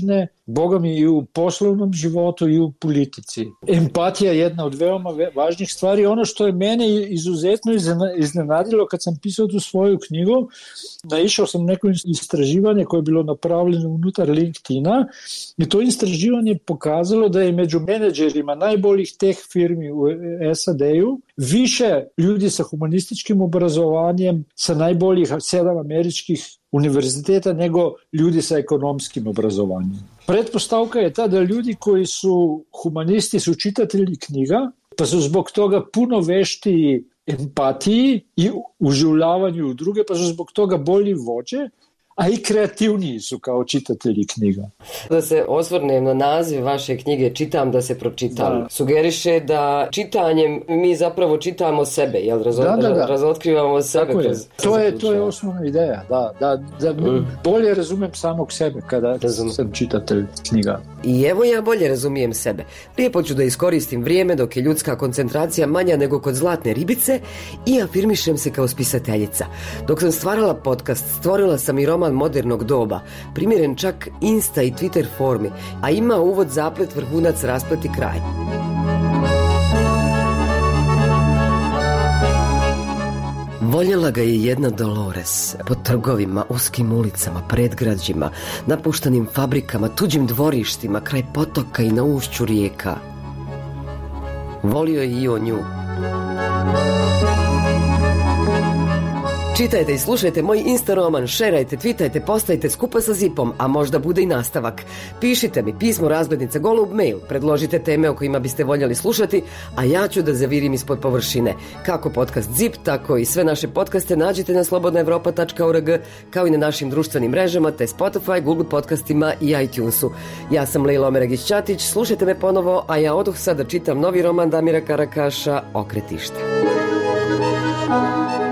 Boga mi i u poslovnom životu i u politici. Empatija je jedna od veoma važnih stvari. Ono što je mene izuzetno iznenadilo kad sam pisao tu svoju knjigu, naišao sam neko istraživanje koje je bilo napravljeno unutar LinkedIna i to istraživanje pokazalo da je među menadžerima najboljih teh firmi u S A D-u više ljudi sa humanističkim obrazovanjem sa najboljih sedam američkih univerziteta nego ljudi sa ekonomskim obrazovanjem. Pretpostavka je ta da ljudi koji su humanisti su čitatelji knjiga, pa su zbog toga puno veštiji empatiji i uživljavanju u druge, pa su zbog toga bolji vođe, a i kreativniji su kao čitatelji knjiga. Da se osvrnem na naziv vaše knjige Čitam da se pročitam. Da. Sugeriše da čitanjem mi zapravo čitamo sebe, jel Razo- da, da, da. razotkrivamo sebe. Tako kroz, je. To je, to je osnovna ideja, da, da, da mm. bolje razumem samog sebe kada Razum. sam čitatelj knjiga. I evo ja bolje razumijem sebe. Lijepo ću da iskoristim vrijeme dok je ljudska koncentracija manja nego kod zlatne ribice i afirmišem se kao spisateljica. Dok sam stvarala podcast, stvorila sam i roman modernog doba, primjeren čak Insta i Twitter formi, a ima uvod, zaplet, vrhunac, rasplet i kraj. Voljela ga je jedna Dolores, po trgovima, uskim ulicama, predgrađima, napuštanim fabrikama, tuđim dvorištima, kraj potoka i na ušću rijeka. Volio je i on nju. Čitajte i slušajte moj Insta roman, šerajte, twitajte, postajte skupa sa Zipom, a možda bude i nastavak. Pišite mi pismo razglednica golub mail, predložite teme o kojima biste voljeli slušati, a ja ću da zavirim ispod površine. Kako podcast Zip, tako i sve naše podcaste nađite na slobodna evropa tačka org, kao i na našim društvenim mrežama, te Spotify, Google podcastima i iTunesu. Ja sam Lejla Omeragić-Ćatić, slušajte me ponovo, a ja odoh sad da čitam novi roman Damira Karakaša, Okretište.